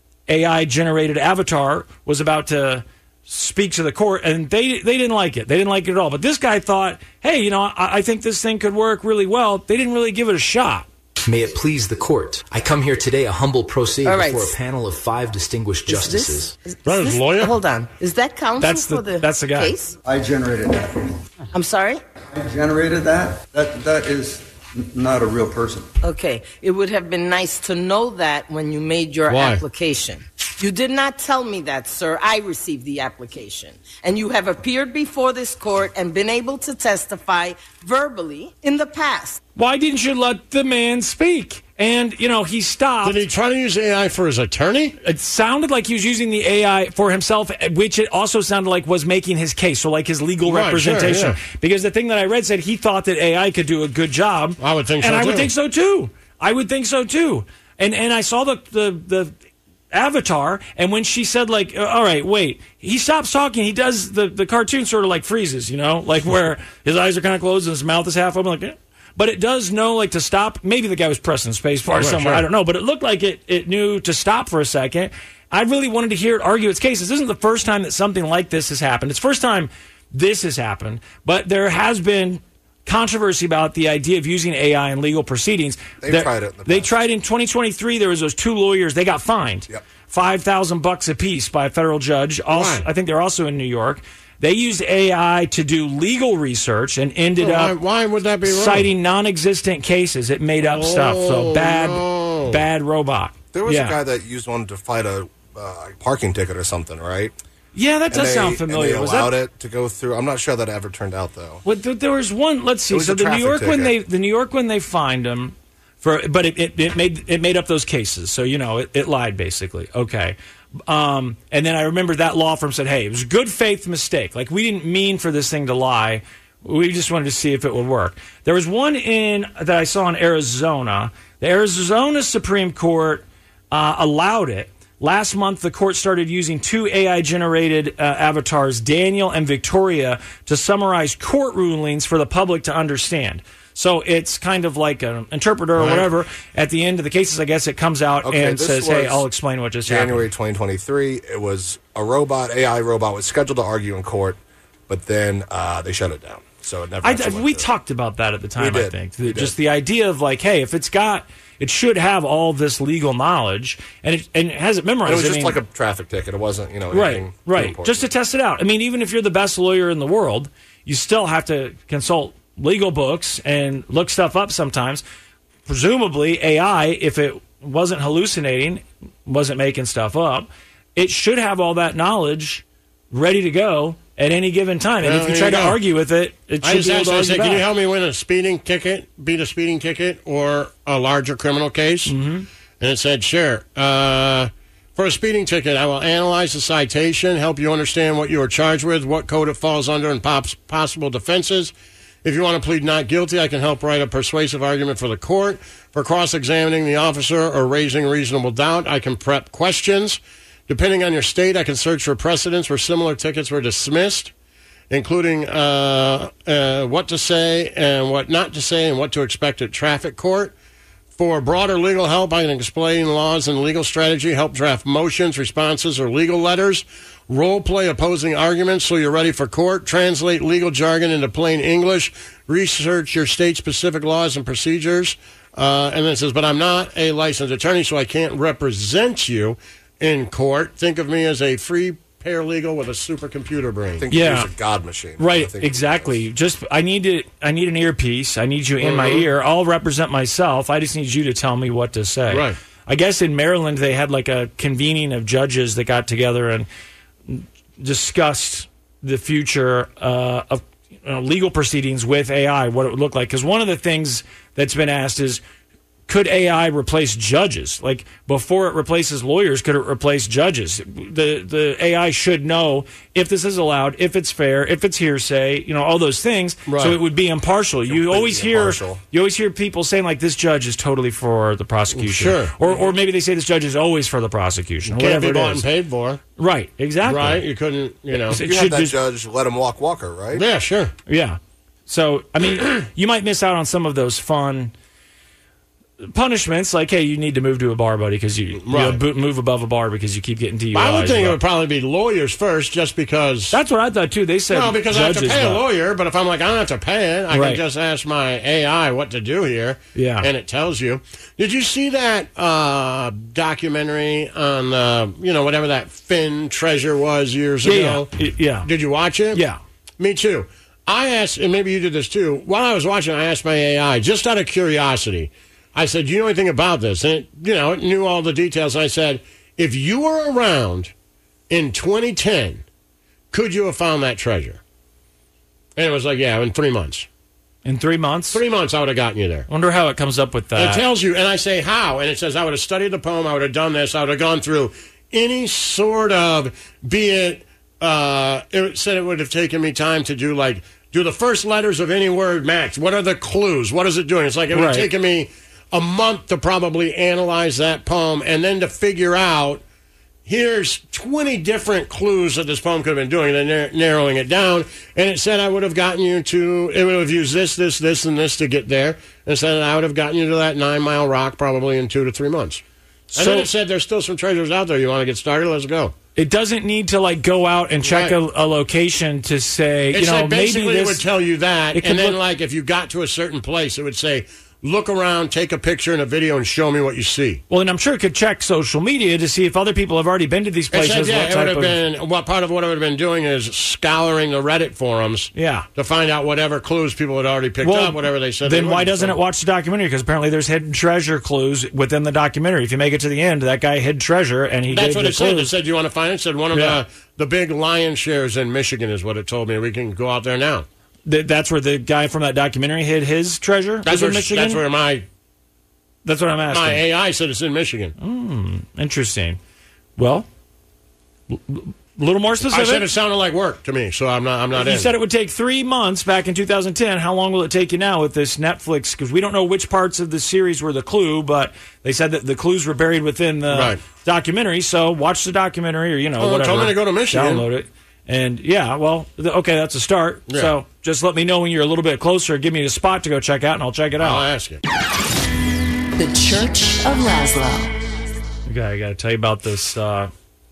A I-generated avatar was about to speak to the court, and they they didn't like it. They didn't like it at all. But this guy thought, hey, you know, I, I think this thing could work really well. They didn't really give it a shot. May it please the court. I come here today a humble pro se right. before a panel of five distinguished is justices. This, is, is this, lawyer? Hold on. Is that counsel that's the, for the that's the guy. case? I generated that. I'm sorry? I generated that? That That is not a real person. Okay. It would have been nice to know that when you made your Why? application. You did not tell me that, sir. I received the application. And you have appeared before this court and been able to testify verbally in the past. Why didn't you let the man speak? And, you know, he stopped. Did he try to use A I for his attorney? It sounded like he was using the A I for himself, which it also sounded like was making his case, so like his legal Right, representation. sure, yeah. Because the thing that I read said he thought that A I could do a good job. I would think so, And I too. would think so, too. I would think so, too. And and I saw the the, the avatar, and when she said, like, all right, wait, he stops talking, he does, the, the cartoon sort of like freezes, you know, like where his eyes are kind of closed and his mouth is half open, like, eh. But it does know, like, to stop. Maybe the guy was pressing space bar Right, somewhere. sure. I don't know. But it looked like it, it knew to stop for a second. I really wanted to hear it argue its case. This isn't the first time that something like this has happened. It's the first time this has happened. But there has been controversy about the idea of using A I in legal proceedings. They've There- tried it in the They past. tried in twenty twenty-three. There was those two lawyers. They got fined. Yep. five thousand bucks apiece by a federal judge. Also, Why? I think they're also in New York. They used A I to do legal research and ended Why, up why would that be wrong? citing non-existent cases. It made up stuff. So Oh, bad, no. bad robot. There was yeah. a guy that used one to fight a uh, parking ticket or something, right? Yeah, that And does they- sound familiar. And they Was allowed that? it to go through. I'm not sure how that ever turned out, though. Well, th- there was one. Let's see. It was So a the New traffic York when they ticket. the New York when they fined him for, but it, it, it made it made up those cases. So you know it, it lied basically. Okay. Um, and then I remember that law firm said, "Hey, it was a good faith mistake. Like we didn't mean for this thing to lie. We just wanted to see if it would work." There was one in that I saw in Arizona. The Arizona Supreme Court uh, allowed it. Last month, the court started using two A I-generated uh, avatars, Daniel and Victoria, to summarize court rulings for the public to understand. So it's kind of like an interpreter or Right. whatever. At the end of the cases, I guess it comes out Okay, and this says, hey, was I'll explain what just January happened. twenty twenty-three. It was a robot, A I robot, was scheduled to argue in court, but then uh, they shut it down. So it never. I, actually went we through. talked about that at the time, We I did. think. We Just did. the idea of like, hey, if it's got, it should have all this legal knowledge, and it, and it has it memorized. It was I just mean- like a traffic ticket. It wasn't, you know, Right, anything too right. important. Just to test it out. I mean, even if you're the best lawyer in the world, you still have to consult legal books and look stuff up sometimes. Presumably, A I, if it wasn't hallucinating, wasn't making stuff up, it should have all that knowledge ready to go at any given time. And Well, if you there try you to go. argue with it, it I should just be able asked, to I argue said, can you back. help me win a speeding ticket, beat a speeding ticket, or a larger criminal case? Mm-hmm. And it said, sure. Uh, for a speeding ticket, I will analyze the citation, help you understand what you are charged with, what code it falls under, and pops, possible defenses. If you want to plead not guilty, I can help write a persuasive argument for the court. For cross-examining the officer or raising reasonable doubt, I can prep questions. Depending on your state, I can search for precedents where similar tickets were dismissed, including uh, uh, what to say and what not to say and what to expect at traffic court. For broader legal help, I can explain laws and legal strategy, help draft motions, responses, or legal letters, role-play opposing arguments so you're ready for court, translate legal jargon into plain English, research your state-specific laws and procedures. Uh, and then it says, but I'm not a licensed attorney, so I can't represent you in court. Think of me as a free paralegal with a supercomputer brain. I think Yeah. he's a god machine. Right, I think exactly. Just I need to. I need an earpiece. I need you in my Mhm. ear. I'll represent myself. I just need you to tell me what to say. Right. I guess in Maryland they had like a convening of judges that got together and discussed the future uh, of you know, legal proceedings with A I, what it would look like. Because one of the things that's been asked is, could A I replace judges? Like, before it replaces lawyers, could it replace judges? The the A I should know if this is allowed, if it's fair, if it's hearsay, you know, all those things. Right. So it would be impartial. You always hear impartial. you always hear people saying like, this judge is totally for the prosecution. Sure. Or or maybe they say this judge is always for the prosecution. Can't Whatever be it bought is. and paid for. Right. Exactly. Right? You couldn't, you know. It You should had that just- judge let him walk Walker, right? Yeah, sure. Yeah. So, I mean, you might miss out on some of those fun punishments, like, hey, you need to move to a bar, buddy, because you, Right. you bo- move above a bar because you keep getting D U Is. I would think it but- would probably be lawyers first, just because. That's what I thought, too. They said No, because I have to judges, pay a but- lawyer, but if I'm like, I don't have to pay it, I Right. can just ask my A I what to do here. Yeah. And it tells you. Did you see that uh, documentary on, uh, you know, whatever that Finn treasure was years Yeah, ago? yeah. Yeah. Did you watch it? Yeah. Me too. I asked, and maybe you did this too, while I was watching, I asked my A I, just out of curiosity, I said, do you know anything about this? And it, you know, it knew all the details. I said, if you were around in twenty ten, could you have found that treasure? And it was like, yeah, in three months. In three months? Three months, I would have gotten you there. I wonder how it comes up with that. It tells you, and I say, how? And it says, I would have studied the poem, I would have done this, I would have gone through any sort of, be it, uh, it said it would have taken me time to do, like, do the first letters of any word match? What are the clues? What is it doing? It's like it would have Right. taken me a month to probably analyze that poem and then to figure out, here's twenty different clues that this poem could have been doing, and then nar- narrowing it down. And it said I would have gotten you to, it would have used this, this, this, and this to get there. And it said I would have gotten you to that nine mile rock probably in two to three months. And So- then it said there's still some treasures out there. You want to get started? Let's go. It doesn't need to, like, go out and check Right. a, a location to say, It you know, said basically maybe it this... would tell you that, it could and then look- like if you got to a certain place, it would say, look around, take a picture and a video, and show me what you see. Well, and I'm sure it could check social media to see if other people have already been to these It places. said, yeah, what it would type have of- been what part of what it would have been doing is scouring the Reddit forums, Yeah. to find out whatever clues people had already picked up, whatever they said. Then they why would. doesn't it watch the documentary? Because apparently there's hidden treasure clues within the documentary. If you make it to the end, that guy hid treasure, and he That's gave what the it said. It clues. said, you want to find it? It said one of Yeah. the the big lion shares in Michigan is what it told me. We can go out there now. Th- that's where the guy from that documentary hid his treasure. That's was in where, Michigan. that's where my That's what I'm asking. my A I said it's in Michigan. Hmm, interesting. Well, a little more specific. I said it sounded like work to me, so I'm not. I'm not You in. said it would take three months back in two thousand ten. How long will it take you now with this Netflix? Because we don't know which parts of the series were the clue, but they said that the clues were buried within the Right. documentary. So watch the documentary, or you know, Oh, it whatever. told me to go to Michigan. Download it, and yeah, well, th- okay, that's a start. Yeah. So just let me know when you're a little bit closer. Give me a spot to go check out, and I'll check it out. I'll ask you. The Church of Laszlo. Okay, I got to tell you about this uh,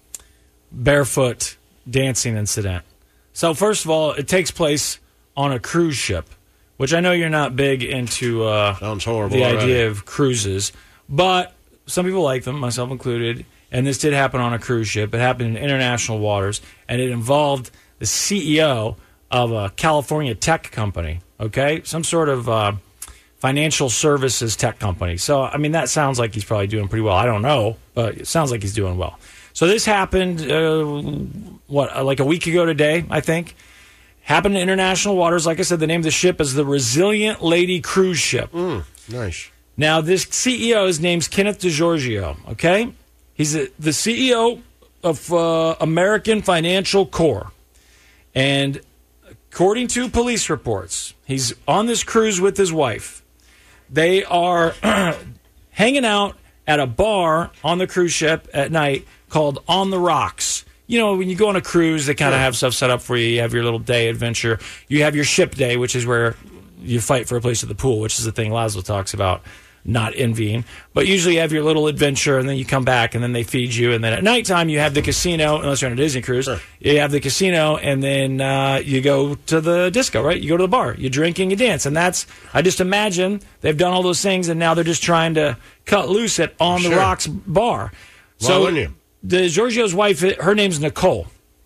barefoot dancing incident. So, first of all, it takes place on a cruise ship, which I know you're not big into uh, Sounds horrible the already. idea of cruises, but some people like them, myself included, and this did happen on a cruise ship. It happened in international waters, and it involved the C E O of a California tech company, okay? Some sort of uh, financial services tech company. So, I mean, that sounds like he's probably doing pretty well. I don't know, but it sounds like he's doing well. So this happened, uh, what, uh, like a week ago today, I think. Happened in international waters. Like I said, the name of the ship is the Resilient Lady Cruise Ship. Mm, nice. Now, this C E O, his name's Kenneth DeGiorgio, okay? He's a, the C E O of uh, American Financial Corp. And according to police reports, he's on this cruise with his wife. They are hanging out at a bar on the cruise ship at night called On the Rocks. You know, when you go on a cruise, they kind of have stuff set up for you. You have your little day adventure. You have your ship day, which is where you fight for a place at the pool, which is the thing Laszlo talks about not envying. But usually you have your little adventure, and then you come back, and then they feed you. And then at nighttime, you have the casino, unless you're on a Disney cruise. Sure. You have the casino, and then uh, you go to the disco, right? You go to the bar. You drink and you dance. And that's, I just imagine they've done all those things, and now they're just trying to cut loose at On Sure. the Rocks bar. Why So wouldn't you? the Giorgio's wife, her name's Nicole.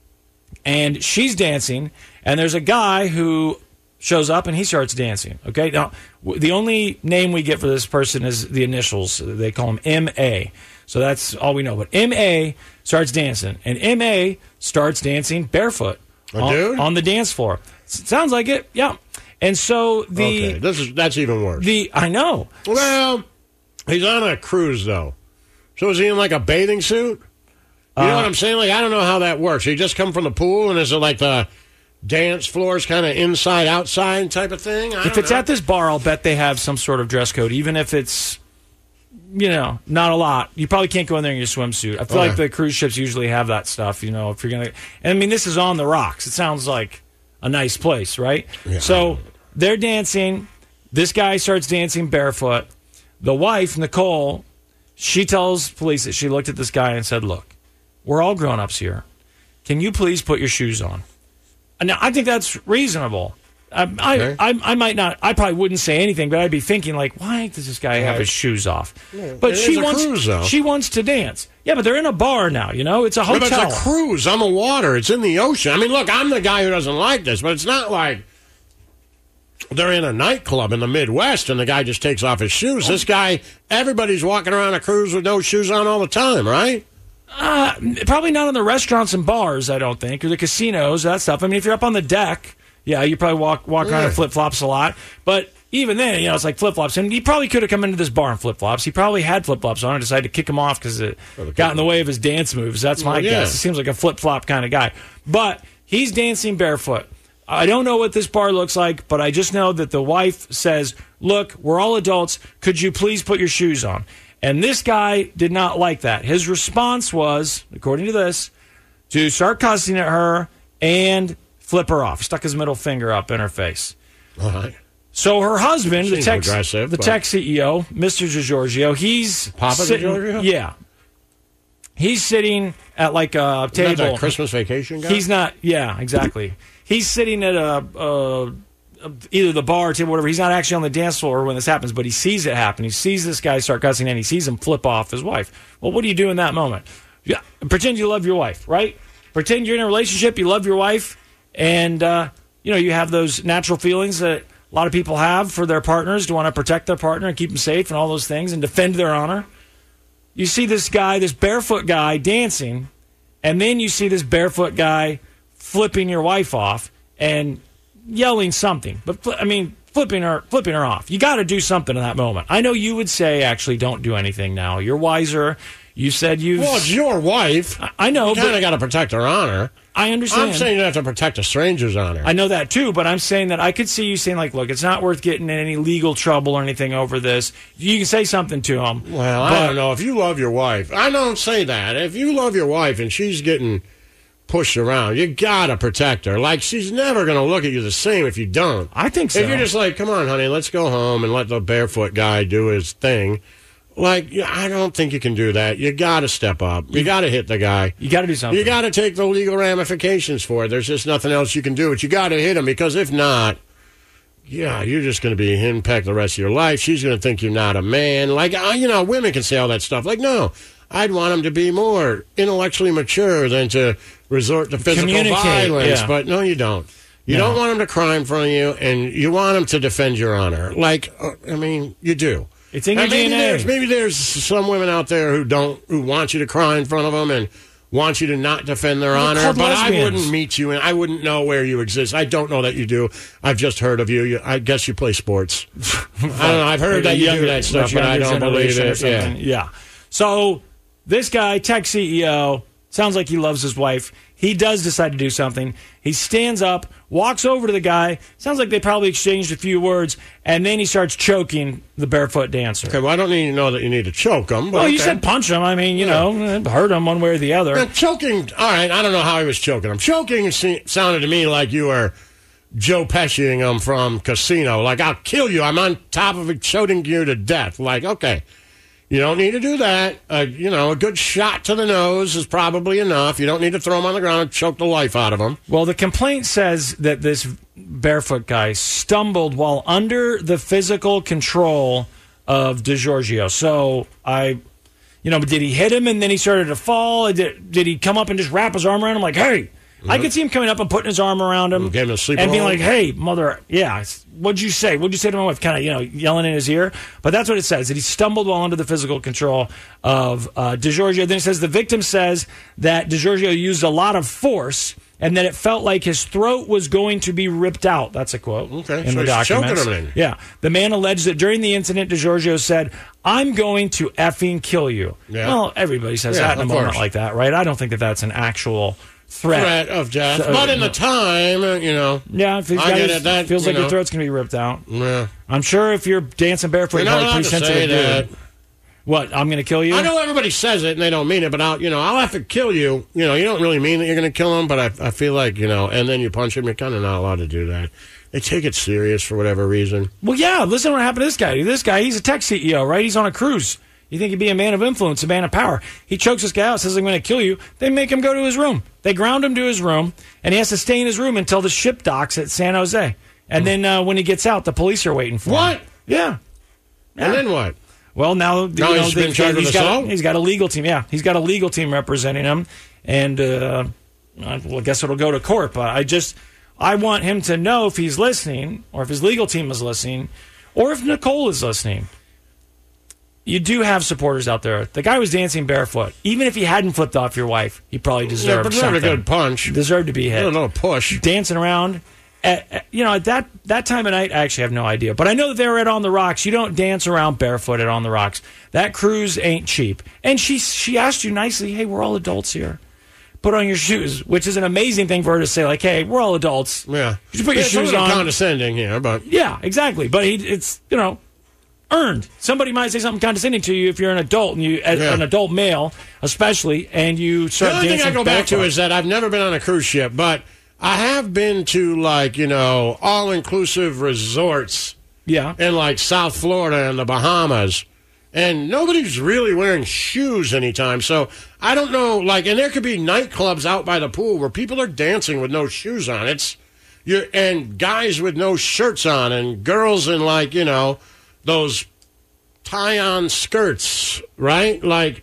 And she's dancing, and there's a guy who shows up, and he starts dancing. Okay, now w- the only name we get for this person is the initials. They call him M A. So that's all we know. But M A starts dancing, and M A starts dancing barefoot A on, dude? on the dance floor. S- sounds like it, yeah. And so the Okay, this is that's even worse. the I know. Well, he's on a cruise though, so is he in like a bathing suit? You know Uh, what I'm saying? Like, I don't know how that works. You just come from the pool, and is it like the dance floors kind of inside, outside type of thing? I If don't it's know. at this bar, I'll bet they have some sort of dress code, even if it's, you know, not a lot. You probably can't go in there in your swimsuit. I feel Okay. like the cruise ships usually have that stuff, you know, if you're going to. And I mean, this is On the Rocks. It sounds like a nice place, right? Yeah. So they're dancing. This guy starts dancing barefoot. The wife, Nicole, she tells police that she looked at this guy and said, look, we're all grown-ups here. Can you please put your shoes on? Now, I think that's reasonable. I, Okay. I, I, I might not. I probably wouldn't say anything, but I'd be thinking like, why does this guy have Right. his shoes off? Yeah, But it she is a wants. cruise, though. She wants to dance. Yeah, but they're in a bar now. You know, it's a Yeah, hotel. but it's a cruise on the water. It's in the ocean. I mean, look, I'm the guy who doesn't like this, but it's not like they're in a nightclub in the Midwest and the guy just takes off his shoes. This guy, everybody's walking around a cruise with no shoes on all the time, right? Uh, probably not in the restaurants and bars, I don't think, or the casinos, that stuff. I mean, if you're up on the deck, yeah, you probably walk walk around Yeah. in flip flops a lot. But even then, you know, it's like flip flops. And he probably could have come into this bar in flip flops. He probably had flip flops on and decided to kick him off because it got in the way of his dance moves. That's my Well, yeah. guess. He seems like a flip flop kind of guy. But he's dancing barefoot. I don't know what this bar looks like, but I just know that the wife says, look, we're all adults. Could you please put your shoes on? And this guy did not like that. His response was, according to this, to start cussing at her and flip her off. Stuck his middle finger up in her face. All right. So her husband, the Seems tech, aggressive, the but- tech C E O, Mister DiGiorgio, he's Papa sitting, DiGiorgio? Yeah. He's sitting at like a Isn't that table. that Christmas Vacation guy? He's not. Yeah, exactly. He's sitting at a, a, a either the bar or table, whatever. He's not actually on the dance floor when this happens, but he sees it happen. He sees this guy start cussing, and he sees him flip off his wife. Well, what do you do in that moment? Yeah, pretend you love your wife, right? Pretend you're in a relationship, you love your wife, and uh, you know you have those natural feelings that a lot of people have for their partners to want to protect their partner and keep them safe and all those things and defend their honor. You see this guy, this barefoot guy, dancing, and then you see this barefoot guy flipping your wife off and yelling something. But fl- I mean, flipping her, flipping her off. You got to do something in that moment. I know you would say, actually, don't do anything now. You're wiser. You said you. Well, it's your wife. I, I know, You kind but of got to protect her honor. I understand. I'm saying you have to protect a stranger's honor. I know that too, but I'm saying that I could see you saying, like, look, it's not worth getting in any legal trouble or anything over this. You can say something to him. Well, I don't know. If you love your wife, I don't say that. If you love your wife and she's getting pushed around, you got to protect her. Like, she's never going to look at you the same if you don't. I think so. If you're just like, come on, honey, let's go home and let the barefoot guy do his thing. Like, yeah, I don't think you can do that. You got to step up. You got to hit the guy. You got to do something. You got to take the legal ramifications for it. There's just nothing else you can do. But you got to hit him, because if not, yeah, you're just going to be henpecked the rest of your life. She's going to think you're not a man. Like, uh, you know, women can say all that stuff. Like, no, I'd want him to be more intellectually mature than to resort to physical Communicate, violence. yeah. But no, you don't. You No. don't want him to cry in front of you, and you want him to defend your honor. Like, uh, I mean, you do. It's in your And maybe D N A. There's, maybe there's some women out there who don't, who want you to cry in front of them and want you to not defend their They're honor. called But I lesbians. wouldn't meet you, and I wouldn't know where you exist. I don't know that you do. I've just heard of you. you I guess you play sports. I don't know. I've heard that you do that stuff, but I don't believe it. Yeah. yeah. So this guy, tech C E O, sounds like he loves his wife. He does decide to do something. He stands up, walks over to the guy. Sounds like they probably exchanged a few words, and then he starts choking the barefoot dancer. Okay, well, I don't need to know that you need to choke him. But Well, you okay. said punch him. I mean, you know, hurt him one way or the other. Now, choking, all right, I don't know how he was choking him. Choking se- sounded to me like you were Joe Pesciing him from Casino. Like, I'll kill you. I'm on top of it, choking you to death. Like, okay, you don't need to do that. Uh, you know, a good shot to the nose is probably enough. You don't need to throw him on the ground and choke the life out of him. Well, the complaint says that this barefoot guy stumbled while under the physical control of DiGiorgio. So I, you know, did he hit him and then he started to fall? Did, did he come up and just wrap his arm around him like, hey? Mm-hmm. I could see him coming up and putting his arm around him. Gave him a sleeper and being hold. like, hey, mother, yeah, what'd you say? What'd you say to my wife? Kind of, you know, yelling in his ear. But that's what it says, that he stumbled while under the physical control of uh, DiGiorgio. Then it says the victim says that DiGiorgio used a lot of force and that it felt like his throat was going to be ripped out. That's a quote okay, in so the documents. Choking him in. Yeah. The man alleged that during the incident, DiGiorgio said, I'm going to effing kill you. Yeah. Well, everybody says yeah, that in a moment course. like that, right? I don't think that that's an actual threat. Threat of death. So, but in the time, you know. Yeah, if he's I got get his, it, that, feels you like know. your throat's going to be ripped out. Yeah. I'm sure if you're dancing barefoot, You're you're not probably allowed pretty to say sensitive. that. Dude. What, I'm going to kill you? I know everybody says it and they don't mean it, but I'll, you know, I'll have to kill you. You know, you don't really mean that you're going to kill him, but I, I feel like, you know, and then you punch him, you're kind of not allowed to do that. They take it serious for whatever reason. Well, yeah, listen to what happened to this guy. This guy, he's a tech C E O, right? He's on a cruise. You think he'd be a man of influence, a man of power. He chokes this guy out, says, I'm going to kill you. They make him go to his room. They ground him to his room, and he has to stay in his room until the ship docks at San Jose. And then uh, when he gets out, the police are waiting for what? him. Yeah. yeah. And then what? Well, now, now you know, he's they, been charged he's with got, assault? he's got a legal team. Yeah, he's got a legal team representing him. And uh, well, I guess it'll go to court. But I just, I want him to know if he's listening, or if his legal team is listening, or if Nicole is listening. You do have supporters out there. The guy was dancing barefoot. Even if he hadn't flipped off your wife, he probably deserved yeah, but something. not a good punch. Deserved to be hit. No, no push. Dancing around. At, at, you know, at that, that time of night, I actually have no idea. But I know that they were at On the Rocks. You don't dance around barefoot at On the Rocks. That cruise ain't cheap. And she she asked you nicely, hey, we're all adults here. Put on your shoes, which is an amazing thing for her to say, like, hey, we're all adults. Yeah. You should put yeah, your shoes on. Condescending here, but. Yeah, exactly. But he, it's, you know, earned. Somebody might say something condescending to you if you're an adult, and you, yeah. an adult male, especially, and you start dancing. The only dancing thing I go back barefoot. to is that I've never been on a cruise ship, but I have been to, like, you know, all-inclusive resorts. Yeah. In, like, South Florida and the Bahamas. And nobody's really wearing shoes anytime. So I don't know, like, and there could be nightclubs out by the pool where people are dancing with no shoes on. It's, you're, and guys with no shirts on, and girls in, like, you know, those tie-on skirts, right? Like,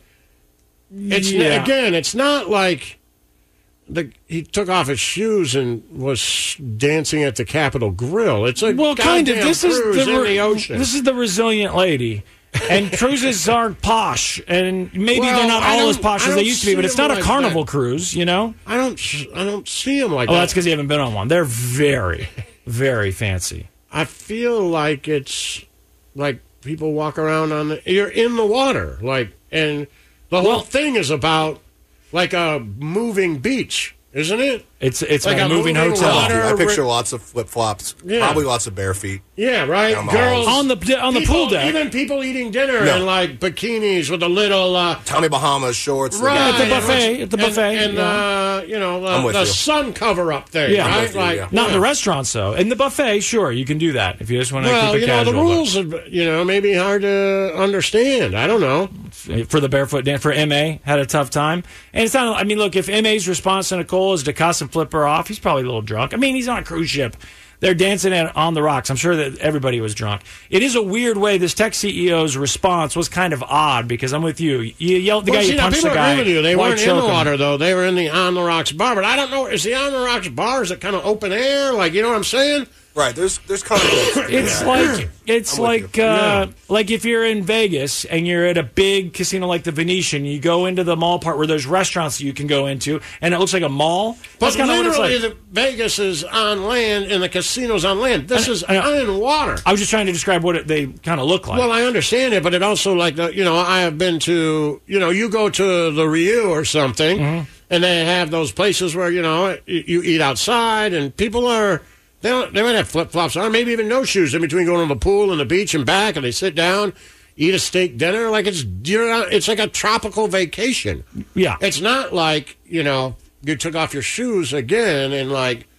it's, yeah. again, it's not like the, he took off his shoes and was dancing at the Capitol Grill. It's a well, kind of. This is cruise the, in the ocean. This is the resilient lady. And cruises aren't posh, and maybe well, they're not all as posh as they used to be, but it's not a like carnival that. cruise, you know? I don't I don't see them like oh, that. Oh, that's because you haven't been on one. They're very, very fancy. I feel like it's like people walk around on the... You're in the water, like, and the whole well, thing is about, like, a moving beach, isn't it? It's it's like a moving, moving hotel. Water, I picture lots of flip-flops, yeah. probably lots of bare feet. Yeah, right. Girls on the on the people, pool deck. Even people eating dinner no. in, like, bikinis with a little... Uh, Tommy Bahamas shorts. Right. Yeah, at the buffet. At the buffet. And, and yeah. uh, you know, uh, the you. sun cover-up thing, yeah. right? You, like, yeah. Not yeah. in the restaurants, though. In the buffet, sure, you can do that if you just want to well, keep it you know, casual. the rules, are, you know, maybe hard to understand. I don't know. For the barefoot dance, for M A, had a tough time. And it's not, I mean, look, if M A's response to Nicole is to cuss and flip her off, he's probably a little drunk. I mean, he's on a cruise ship. They're dancing at, on the rocks. I'm sure that everybody was drunk. It is a weird way. This tech C E O's response was kind of odd because I'm with you. You yelled the well, guy, see, you now, punched people the guy. agree with you. They Why weren't in choke the him? water, though. They were in the On the Rocks bar. But I don't know. Is the On the Rocks bar, is it kind of open air? Like, you know what I'm saying? Right. There's there's kind of it's yeah. like it's I'm like uh, Yeah. like if you're in Vegas and you're at a big casino like the Venetian, you go into the mall part where there's restaurants that you can go into, and it looks like a mall. But That's kind of what it's literally, like. the Vegas is on land and the casino's on land. This I- is I know. in water. I was just trying to describe what it, they kind of look like. Well, I understand it, but it also, like, the, you know, I have been to, you know, you go to the Rio or something, Mm-hmm. and they have those places where, you know, you, you eat outside, and people are, they, don't, they might have flip-flops on, maybe even no shoes in between going to the pool and the beach and back, and they sit down, eat a steak dinner, like it's, you're not, it's like a tropical vacation. Yeah. It's not like, you know, you took off your shoes again and, like,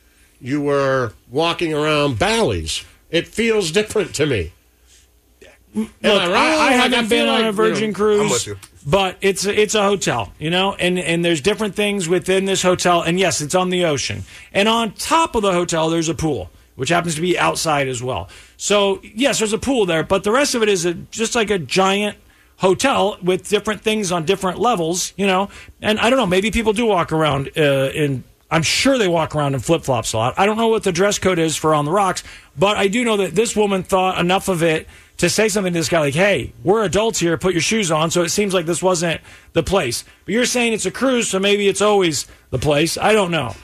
you were walking around Bally's. It feels different to me. Look, I, I, I haven't been on like, a Virgin you know, cruise. I'm with you. But it's a, it's a hotel, you know, and, and there's different things within this hotel. And yes, it's on the ocean. And on top of the hotel, there's a pool, which happens to be outside as well. So, yes, there's a pool there, but the rest of it is a, just like a giant hotel with different things on different levels, you know. And I don't know, maybe people do walk around uh, in, I'm sure they walk around in flip-flops a lot. I don't know what the dress code is for On the Rocks, but I do know that this woman thought enough of it to say something to this guy like, hey, we're adults here, put your shoes on. So it seems like this wasn't the place. But you're saying it's a cruise, so maybe it's always the place. I don't know.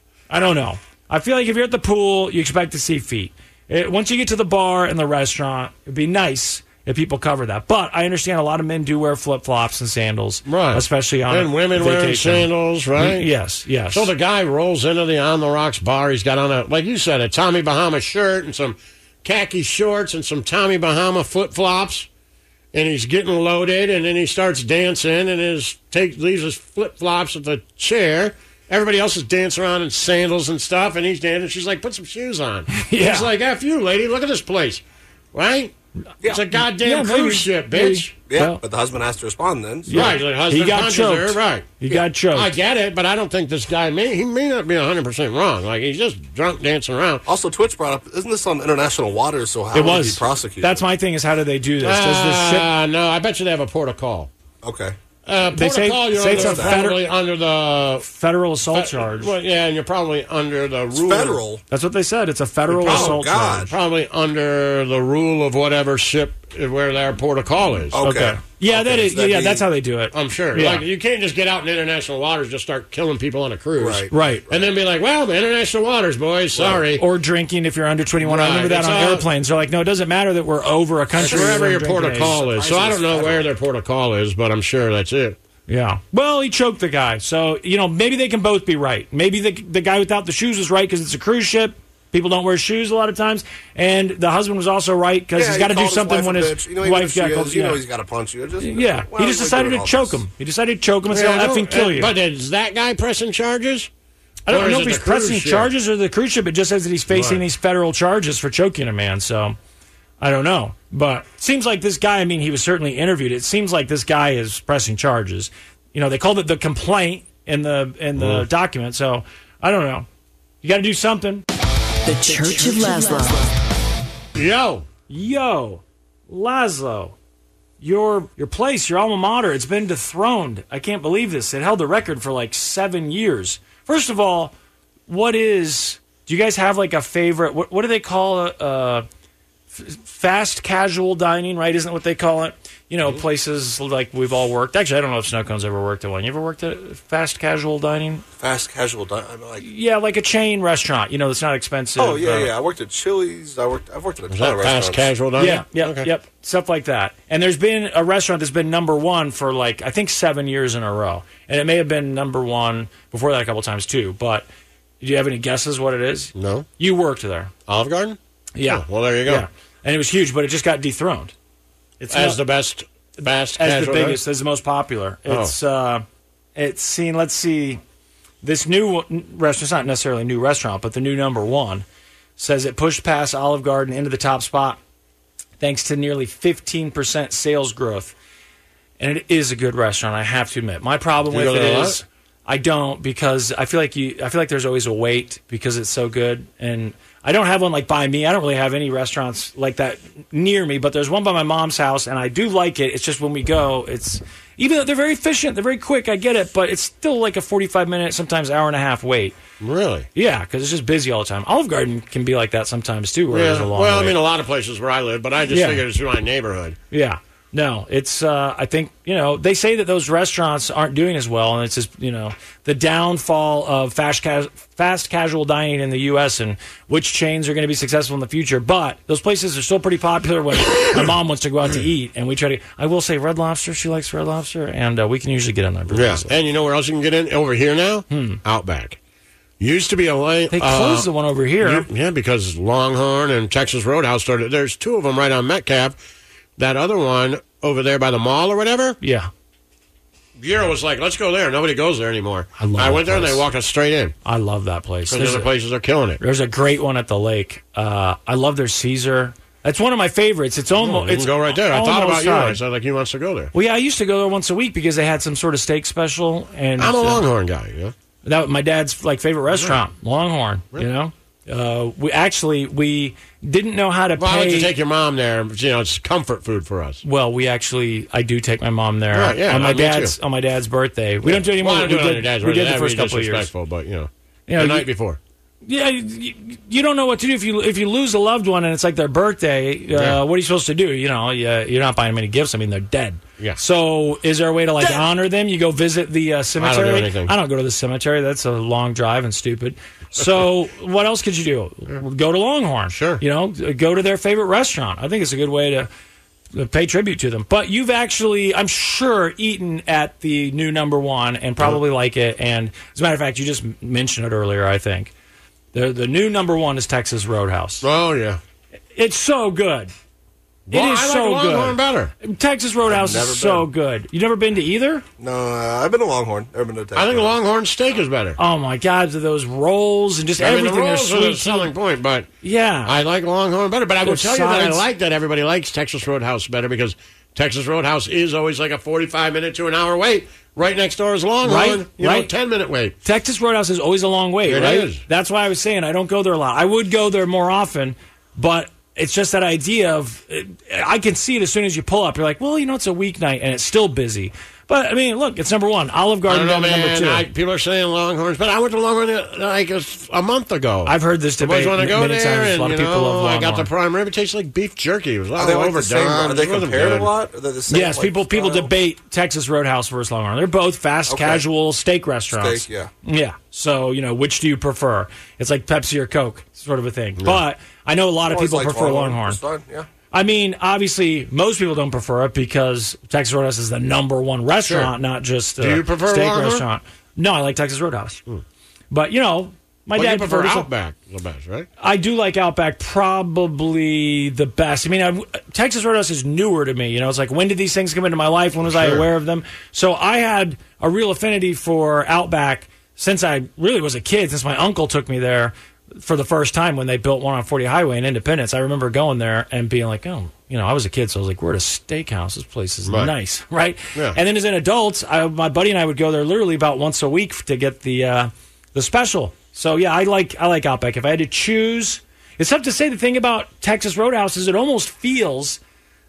I don't know. I feel like if you're at the pool, you expect to see feet. It, once you get to the bar and the restaurant, it'd be nice if people cover that. But I understand a lot of men do wear flip-flops and sandals, right? Especially on and women vacation. wearing sandals, right? Yes, yes. So the guy rolls into the On the Rocks bar. He's got on a, like you said, a Tommy Bahama shirt and some khaki shorts and some Tommy Bahama flip-flops, and he's getting loaded, and then he starts dancing and his take leaves his flip-flops at the chair. Everybody else is dancing around in sandals and stuff, and he's dancing. She's like, put some shoes on. Yeah. He's like, F you, lady, look at this place. Right? Yeah. It's a goddamn Yeah, cruise maybe- ship, maybe- bitch. Yeah, Well- but the husband has to respond then. So. Right, the husband He got punches choked. her, right. He got choked. I get it, but I don't think this guy may he may not be one hundred percent wrong. Like, he's just drunk dancing around. Also, Twitch brought up, isn't this on international waters, so how It would was. he be prosecuted? That's my thing is how do they do this? Does this ship... Uh, no, I bet you they have a port of call. Okay. Uh, They say- protocol, you're say it's under, a feder- probably under the Federal assault fe- charge. Well, yeah, and you're probably under the rule. Federal. That's what they said. It's a federal You're assault probably, charge. probably under the rule of whatever ship where their port of call is. Okay. Yeah, Okay, that is. so that'd Yeah, be- that's how they do it. I'm sure. Yeah. Like, you can't just get out in international waters and just start killing people on a cruise. Right. Right. And then be like, well, the international waters, boys, sorry. Or drinking if you're under twenty-one. I Right, remember that it's on all- airplanes. They're like, no, it doesn't matter that we're over a country. Wherever we're your port of drinking call age. is. So I don't know Surprising where their port of call is, but I'm sure that's it. Yeah. Well, he choked the guy. So, you know, maybe they can both be right. Maybe the, the guy without the shoes was right because it's a cruise ship. People don't wear shoes a lot of times. And the husband was also right because Yeah, he's he got to do called his something wife when a his bitch. You know, even wife if she got is, called. You yeah. know he's got to punch you. Just, Yeah. why He are just we decided doing to all choke this? him. He decided to choke him and say, Yeah, I'll I don't- effing kill uh, you. But is that guy pressing charges? I don't Or is know it if he's the cruise pressing ship? charges or the cruise ship. It just says that he's facing Right. these federal charges for choking a man. So I don't know. But it seems like this guy, I mean, he was certainly interviewed. It seems like this guy is pressing charges. You know, they called it the complaint in the in the Mm. document. So I don't know. You got to do something. The Church of Laszlo. Yo. Yo, Laszlo, your your place, your alma mater, it's been dethroned. I can't believe this. It held the record for like seven years. First of all, what is? Do you guys have like a favorite? What what do they call it? Uh, f- fast casual dining, right? Isn't that what they call it? You know, places like we've all worked. Actually, I don't know if Snow Cone's ever worked at one. You ever worked at fast casual dining? Fast casual dining. Like, Yeah, like a chain restaurant. You know, it's not expensive. oh yeah, uh, yeah. I worked at Chili's. I worked. I've worked at a Is ton that of restaurants. fast casual dining? Yeah, yeah, Okay. yep, stuff like that. And there's been a restaurant that's been number one for like I think seven years in a row, and it may have been number one before that a couple times too. But do you have any guesses what it is? No. You worked there, Olive Garden? yeah. Oh, well, there you go. Yeah, and it was huge, but it just got dethroned. It's As not- the best fast as casual the biggest, as the most popular. Oh. It's uh, it's seen. Let's see, this new restaurant. It's not necessarily a new restaurant, but the new number one says it pushed past Olive Garden into the top spot thanks to nearly fifteen percent sales growth. And it is a good restaurant, I have to admit. My problem Do you with go it there a is lot? I don't because I feel like you. I feel like there's always a wait because it's so good, and I don't have one like by me. I don't really have any restaurants like that near me, but there's one by my mom's house, and I do like it. It's just when we go, it's even though they're very efficient, they're very quick. I get it, but it's still like a forty-five minute, sometimes hour and a half wait. Really? Yeah, because it's just busy all the time. Olive Garden can be like that sometimes too, where there's a Yeah. long Well, wait. I mean, a lot of places where I live, but I just Yeah. figured it's my neighborhood. Yeah. No, it's, uh, I think, you know, they say that those restaurants aren't doing as well, and it's just, you know, the downfall of fast, cas- fast casual dining in the U S and which chains are going to be successful in the future. But those places are still pretty popular when my mom wants to go out to eat, and we try to, I will say Red Lobster, she likes Red Lobster, and uh, we can usually get in there. pretty Yeah. easily. And you know where else you can get in? Over here now? Hmm. Outback. Used to be a lane. They closed the one over here. Yeah, because Longhorn and Texas Roadhouse started. There's two of them right on Metcalf. That other one over there by the mall or whatever, Yeah. Bureau was like, let's go there. Nobody goes there anymore. I love I went that there and place. they walked us straight in. I love that place. Because other a- places are killing it. There's a great one at the lake. Uh, I love their Caesar. That's one of my favorites. It's almost. You it's can go right there. I thought about almost you. side. I said, like, he wants to go there. Well, yeah, I used to go there once a week because they had some sort of steak special. And I'm a uh, Longhorn guy, yeah. That was my dad's like favorite restaurant, Longhorn. Really? You know, uh, we actually we didn't know how to Well, pay. I like to take your mom there. You know, it's comfort food for us. Well, we actually, I do take my mom there Right, yeah, on my me dad's too. on my dad's birthday. We don't do it anymore. Well, I don't we do it on did, your dad's we birthday. did the That'd be first couple of years. disrespectful, but, you know, You know, the you- night before. Yeah, you, you don't know what to do if you if you lose a loved one and it's like their birthday. Uh, Yeah. What are you supposed to do? You know, you, you're not buying them any gifts. I mean, they're dead. Yeah. So, is there a way to like honor them? You go visit the uh, cemetery. anything. I don't go to the cemetery. That's a long drive and stupid. So, what else could you do? Go to Longhorn. Sure. You know, go to their favorite restaurant. I think it's a good way to uh, pay tribute to them. But you've actually, I'm sure, eaten at the new number one and probably like it. And as a matter of fact, you just mentioned it earlier. I think. The the new number one is Texas Roadhouse. Oh, yeah. It's so good. Well, it is I like so Longhorn good. better. Texas Roadhouse I've never is so been. good. You never been to either? No, uh, I've been to Longhorn. Never been to Texas. I think Longhorn steak is better. Oh my God, those rolls and just I mean, everything. the They're rolls are sweet. the selling point, but Yeah. I like Longhorn better. But I will The tell you that I sides- like that everybody likes Texas Roadhouse better because Texas Roadhouse is always like a forty-five minute to an hour wait. Right next door is Longhorn. Right, You know, right. ten minute wait. Texas Roadhouse is always a long wait, It right? is. That's why I was saying I don't go there a lot. I would go there more often, but it's just that idea of I can see it as soon as you pull up. You're like, well, you know, it's a weeknight and it's still busy. But I mean, look, it's number one. Olive I Garden don't know, down to number man. two. I, people are saying Longhorns, but I went to Longhorn uh, like a, a month ago. I've heard this The boys debate want to go many there, times. and A lot you of people know, love I got Longhorn. the prime rib. It tastes like beef jerky. It was all Are they like overdone. the same? Are they It wasn't compared good. a lot? Are they the same? Yes, like, people people style? debate Texas Roadhouse versus Longhorn. They're both fast, Okay. casual steak restaurants. Steak, yeah. Yeah. So, you know, which do you prefer? It's like Pepsi or Coke, sort of a thing. But I know a lot of Always people liked prefer Longhorn. Longhorn. It's fine, yeah. I mean, obviously, most people don't prefer it because Texas Roadhouse is the number one restaurant, not just a Do you prefer steak Longhorn? restaurant. No, I like Texas Roadhouse. But, you know, my Well, dad you prefer prefers- Outback the best, right? I do like Outback, probably the best. I mean, I, Texas Roadhouse is newer to me. You know, it's like, when did these things come into my life? When was I Sure. aware of them? So I had a real affinity for Outback since I really was a kid, since my uncle took me there for the first time when they built one on forty Highway in Independence. I remember going there and being like, oh, you know, I was a kid, so I was like, we're at a steakhouse. This place is Right. nice, right? Yeah. And then as an adult, I, my buddy and I would go there literally about once a week to get the uh, the special. So yeah, I like I like Outback. If I had to choose, it's tough to say. The thing about Texas Roadhouse is it almost feels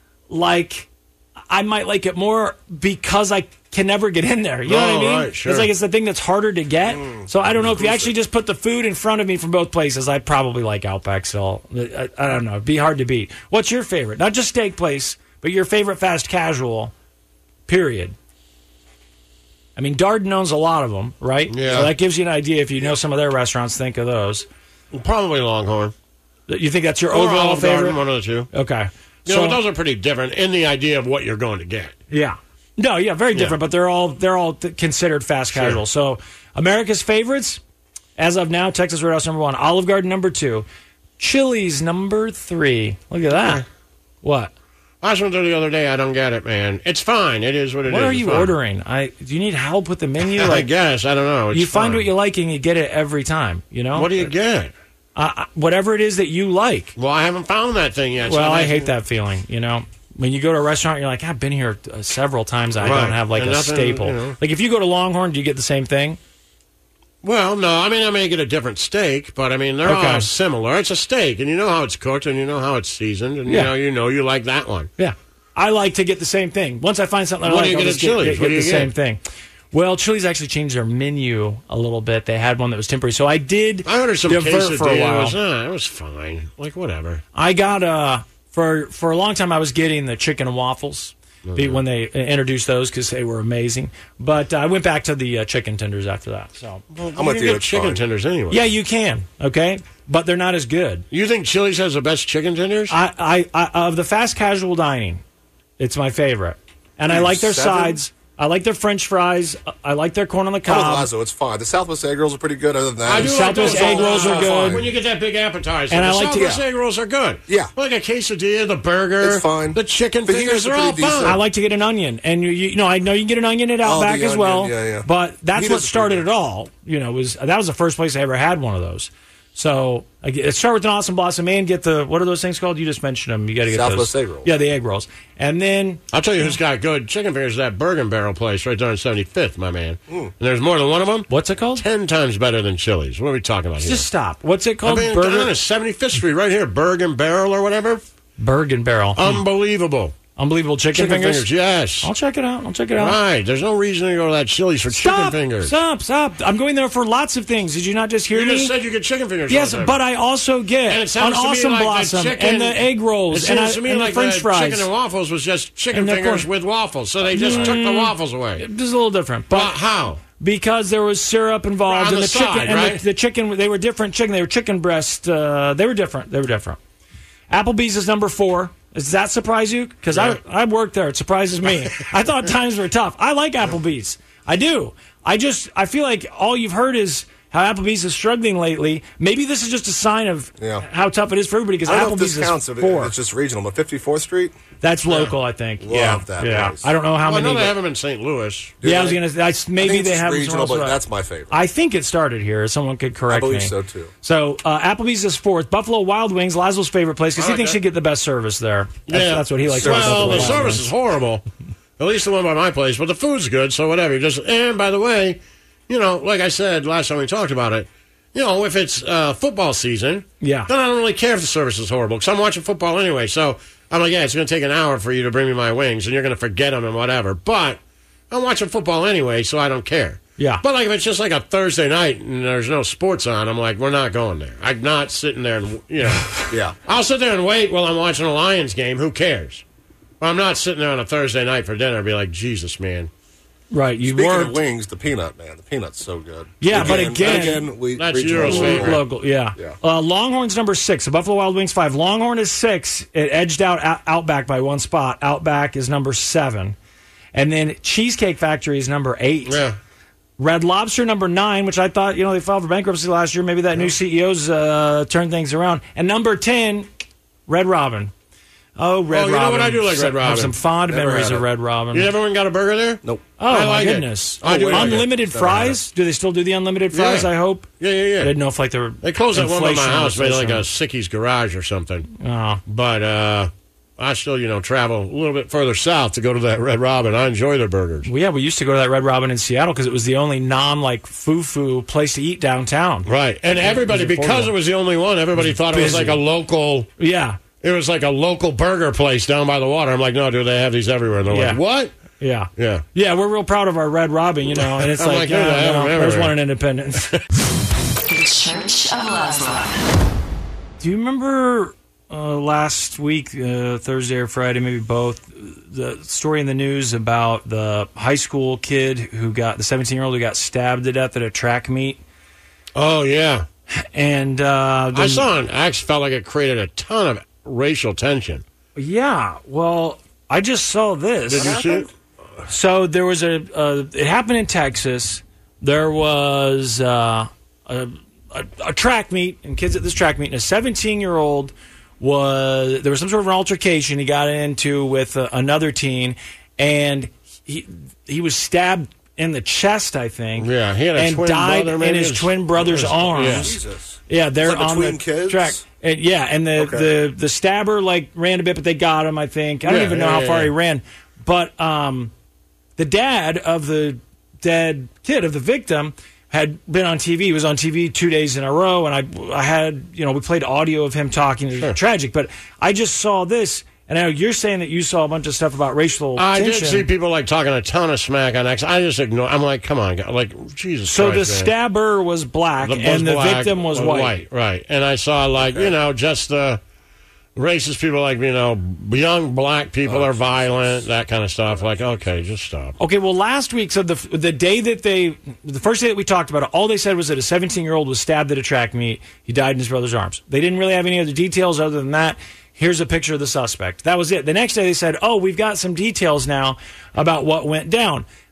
like I might like it more because I can never get in there. You know Oh, what I mean? right, sure. It's like it's the thing that's harder to get. so I don't know if you actually just put the food in front of me from both places. I'd probably like Outback. So I, I don't know. It'd be hard to beat. What's your favorite? Not just steak place, but your favorite fast casual. Period. I mean, Darden owns a lot of them, right? Yeah. So that gives you an idea. If you know some of their restaurants, think of those. Probably Longhorn. You think that's your Or overall Olive Garden, favorite? one of the two. Okay. You so, know, those are pretty different in the idea of what you're going to get. Yeah. No, yeah, very Yeah. different, but they're all they're all th- considered fast Sure. casual. So America's favorites, as of now, Texas Roadhouse number one, Olive Garden number two, Chili's number three. Look at that. What? I just went there the other day. I don't get it, man. It's fine. It is what it is. What are It's you fine. ordering? I do you need help with the menu? I Like, guess. I don't know. It's you find fine. what you like and you get it every time. You know. What do you get? Uh, whatever it is that you like. Well, I haven't found that thing yet. so Well, I that's- hate that feeling. You know, when you go to a restaurant, you're like, I've been here uh, several times. I Right. don't have like And a nothing, staple. you know. Like if you go to Longhorn, do you get the same thing? Well, no. I mean, I may get a different steak, but I mean, they're Okay. all similar. It's a steak, and you know how it's cooked, and you know how it's seasoned, and Yeah. you know you know you like that one. Yeah. I like to get the same thing. Once I find something I What do like, you I'll get just at get, Chili's? get, What get do the you same get? thing. Well, Chili's actually changed their menu a little bit. They had one that was temporary. So I did I ordered some divert for a quesadilla. while. It was, uh, it was fine. Like, whatever. I got, uh, for, for a long time, I was getting the chicken and waffles be- when they uh, introduced those because they were amazing. But uh, I went back to the uh, chicken tenders after that. So I'm with you. Get chicken tenders anyway. Yeah, you can, okay? But they're not as good. You think Chili's has the best chicken tenders? I, I, I of the fast casual dining, it's my favorite, and I You're like their seven? sides. I like their French fries. I like their corn on the I'm with cob. Lazo. It's fine. The Southwest egg rolls are pretty good. Other than that, I do like Southwest those egg all- rolls are all good. fine. When you get that big appetizer, And the I like to- Southwest yeah. egg rolls are good. Yeah. Like a quesadilla, the burger. It's fine. The chicken Fajitas fingers are are all pretty decent. fine. I like to get an onion, and you, you know, I know you can get an onion at Oh, Outback the as well. onion, yeah, yeah. But that's Fajitas what are started pretty it all. You know, was that was the first place I ever had one of those. So I get, start with an Awesome Blossom and get the what are those things called? You just mentioned them. You got to get Southwest those. egg rolls. Yeah, the egg rolls, and then I'll tell you who's got good chicken fingers. That Bergen Barrel place right there on seventy-fifth, my man. Mm. And there's more than one of them. What's it called? Ten times better than Chili's. What are we talking about here? Just stop. What's it called? I mean, Burger on seventy-fifth Street, right here, Bergen Barrel or whatever. Bergen Barrel. Unbelievable. Unbelievable chicken, Chicken fingers? fingers, yes. I'll check it out. I'll check it out. Right. There's no reason to go to that Chili's for chicken Stop! fingers. Stop! Stop! I'm going there for lots of things. Did you not just hear You me? just said you get chicken fingers. Yes, all the time. but I also And get it an sounds to me Awesome like the Blossom chicken- and the egg rolls It and, seems I, to me and like the French the fries. chicken and waffles was just chicken And the fingers corn- with waffles. So they just took the Mm. waffles away. This is a little different. But Well, how? Because there was syrup involved On and the the chicken side, and right? the, the chicken they were different chicken. They were chicken breast. Uh, they were different. They were different. Applebee's is number four. Does that surprise you? Because Yeah. I I worked there. It surprises me. I thought times were tough. I like Applebee's. I do. I just I feel like all you've heard is how Applebee's is struggling lately. Maybe this is just a sign of Yeah. how tough it is for everybody. Because I don't know if Applebee's this counts. is If four. it, it's just regional, but fifty-fourth Street. That's local, I think. Love yeah, that yeah. place. I don't know how Well, I many. know they but- have them in Saint Louis. Do yeah, I was they? gonna. I, maybe I think they it's have them regional, somewhere but else. that's my favorite. I think it started here. Someone could correct I believe me. so, too. So uh, Applebee's is fourth. Buffalo Wild Wings, Laszlo's favorite place, because I he like thinks that. you get the best service there. That's, Yeah, that's what he likes. about Well, Buffalo the Wild service Wings. is horrible. At least the one by my place, but the food's good, so whatever. You just and by the way, you know, like I said last time we talked about it, you know, if it's uh, football season, Yeah. then I don't really care if the service is horrible because I'm watching football anyway. So I'm like, yeah, it's going to take an hour for you to bring me my wings, and you're going to forget them and whatever. But I'm watching football anyway, so I don't care. Yeah. But like if it's just like a Thursday night and there's no sports on, I'm like, we're not going there. I'm not sitting there and you know, Yeah. I'll sit there and wait while I'm watching a Lions game. Who cares? Well, I'm not sitting there on a Thursday night for dinner and be like, Jesus, man. Right, you Speaking worked. of wings, the peanut, man. The peanut's so good. Yeah, but again- again we, That's regional Euro's is favorite. local. Local, yeah. Yeah. Uh, Longhorn's number six. The Buffalo Wild Wings five. Longhorn is six. It edged out Out- Outback by one spot. Outback is number seven, and then Cheesecake Factory is number eight. Yeah. Red Lobster number nine, which I thought you know they filed for bankruptcy last year. Maybe that new C E O's uh, turned things around. And number ten, Red Robin. Oh, Red Oh, you Robin. know what? I do like Some- Red Robin. Have some fond Never memories had of it. Red Robin. You ever went and got a burger there? Nope. Oh, I my like it. goodness. I do like it. Unlimited Never had fries? Do they still do the unlimited fries, Yeah. I hope? Yeah, yeah, yeah. I didn't know if like they were They closed that one by my inflation house, maybe like a inflation. Sicky's garage or something. Oh. But uh, I still, you know, travel a little bit further south to go to that Red Robin. I enjoy their burgers. Well, yeah, we used to go to that Red Robin in Seattle because it was the only non like foo-foo place to eat downtown. Right. And everybody, It was because affordable. it was the only one, everybody thought it was busy. like a local, Yeah, it was like a local burger place down by the water. I'm like, no, dude, they have these everywhere. And they're Yeah. like, what? yeah, Yeah. yeah. We're real proud of our Red Robin, you know, and it's I'm like, like, yeah, yeah, they have no, them there's everywhere. one in Independence. The Church of Laszlo. Do you remember uh, last week, uh, Thursday or Friday, maybe both, the story in the news about the high school kid who got, the seventeen-year-old who got stabbed to death at a track meet? Oh, yeah. And uh, I the- saw it. I actually felt like it created a ton of racial tension. Yeah, well, I just saw this. Did you see it? So there was a, uh, it happened in Texas. There was uh, a, a, a track meet, and kids at this track meet, and a seventeen-year-old was, there was some sort of an altercation he got into with uh, another teen, and he he was stabbed in the chest, I think. Yeah, he had a and twin died brother, in maybe? his His- twin brother's his- arms. yeah. Jesus. Yeah, they're Is that on between the kids? track. And, yeah, and the, Okay. the the stabber like ran a bit, but they got him. I think I don't Yeah, even know yeah, how yeah, far yeah. he ran, but um, the dad of the dead kid of the victim had been on T V. He was on T V two days in a row, and I I had you know we played audio of him talking. It was Sure. tragic, but I just saw this. And I know you're saying that you saw a bunch of stuff about racial I tension. did see people like talking a ton of smack on X. I just ignore. I'm like, come on, guy- like Jesus. So Christ, the man. stabber was black, The- and the black, victim was white. Right. And I saw like you know just the racist people like you know young black people are violent, that kind of stuff. Like, okay, just stop. Okay, well, last week, so the the day that they, the first day that we talked about it, all they said was that a seventeen-year-old was stabbed at a track meet. He died in his brother's arms. They didn't really have any other details other than that. Here's a picture of the suspect. That was it. The next day they said, oh, we've got some details now about what went down.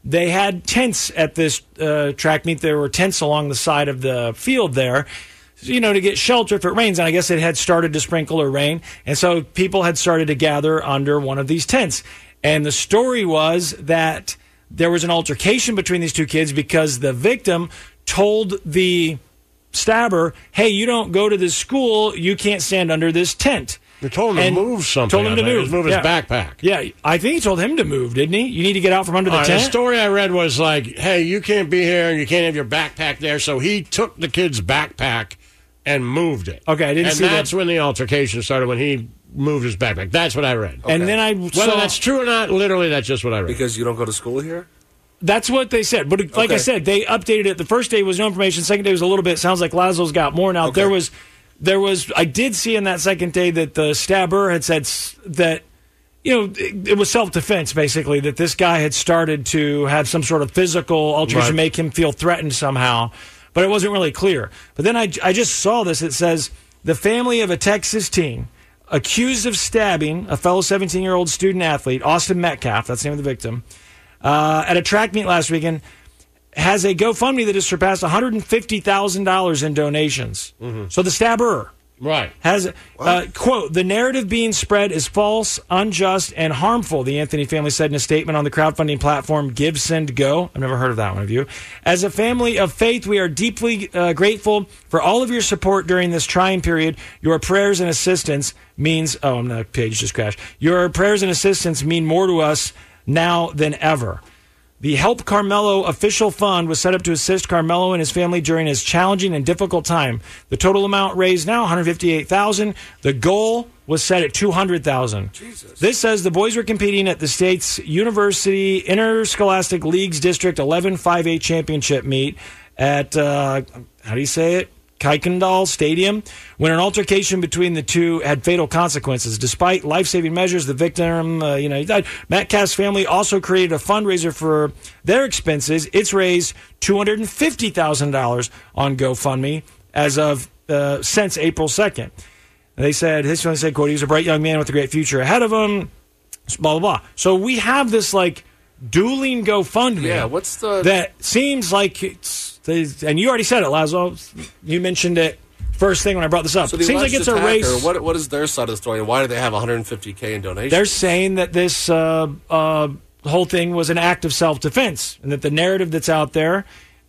they had tents at this uh, track meet. There were tents along the side of the field there, you know, to get shelter if it rains. And I guess it had started to sprinkle or rain. And so people had started to gather under one of these tents. And the story was that there was an altercation between these two kids because the victim told the stabber, hey, you don't go to this school. You can't stand under this tent. They told him and to move something. Told him to move. move his yeah. backpack. Yeah, I think he told him to move, didn't he? You need to get out from under the uh, tent. The story I read was like, hey, you can't be here and you can't have your backpack there. So he took the kid's backpack and moved it. Okay, I didn't and see that. And that's that. when the altercation started, when he moved his backpack. That's what I read. Okay. And then I Whether saw, that's true or not, literally, that's just what I read. Because you don't go to school here? That's what they said. But like okay. I said, they updated it. The first day was no information. Second day was a little bit. Sounds like Laszlo's got more now. Okay. There was, there was. I did see in that second day that the stabber had said that, you know, it, it was self-defense, basically, that this guy had started to have some sort of physical altercation, right. make him feel threatened somehow. But it wasn't really clear. But then I, I just saw this. It says, the family of a Texas teen accused of stabbing a fellow seventeen-year-old student-athlete, Austin Metcalf, that's the name of the victim, uh, at a track meet last weekend, has a GoFundMe that has surpassed one hundred fifty thousand dollars in donations. Mm-hmm. So the stabber right. has, uh, quote, the narrative being spread is false, unjust, and harmful, the Anthony family said in a statement on the crowdfunding platform Give, Send, Go. I've never heard of that one of you. As a family of faith, we are deeply uh, grateful for all of your support during this trying period. Your prayers and assistance means, oh, I'm not, page just crashed. Your prayers and assistance mean more to us now than ever. The Help Carmelo official fund was set up to assist Carmelo and his family during his challenging and difficult time. The total amount raised now one hundred fifty-eight thousand dollars. The goal was set at two hundred thousand dollars. This says the boys were competing at the state's University Interscholastic Leagues District eleven five A championship meet at, uh, how do you say it? Kuykendall Stadium, when an altercation between the two had fatal consequences. Despite life-saving measures, the victim, uh, you know, he died. Metcalf's family also created a fundraiser for their expenses. It's raised two hundred fifty thousand dollars on GoFundMe as of uh, since April second. They said, his family said, quote, he was a bright young man with a great future ahead of him, blah, blah, blah. So we have this, like, dueling GoFundMe. Yeah, what's the... That seems like it's... And you already said it, Laszlo. You mentioned it first thing when I brought this up. So the Seems like it's a attacker, race. What, what is their side of the story, and why do they have one hundred fifty K in donations? They're saying that this uh, uh, whole thing was an act of self-defense, and that the narrative that's out there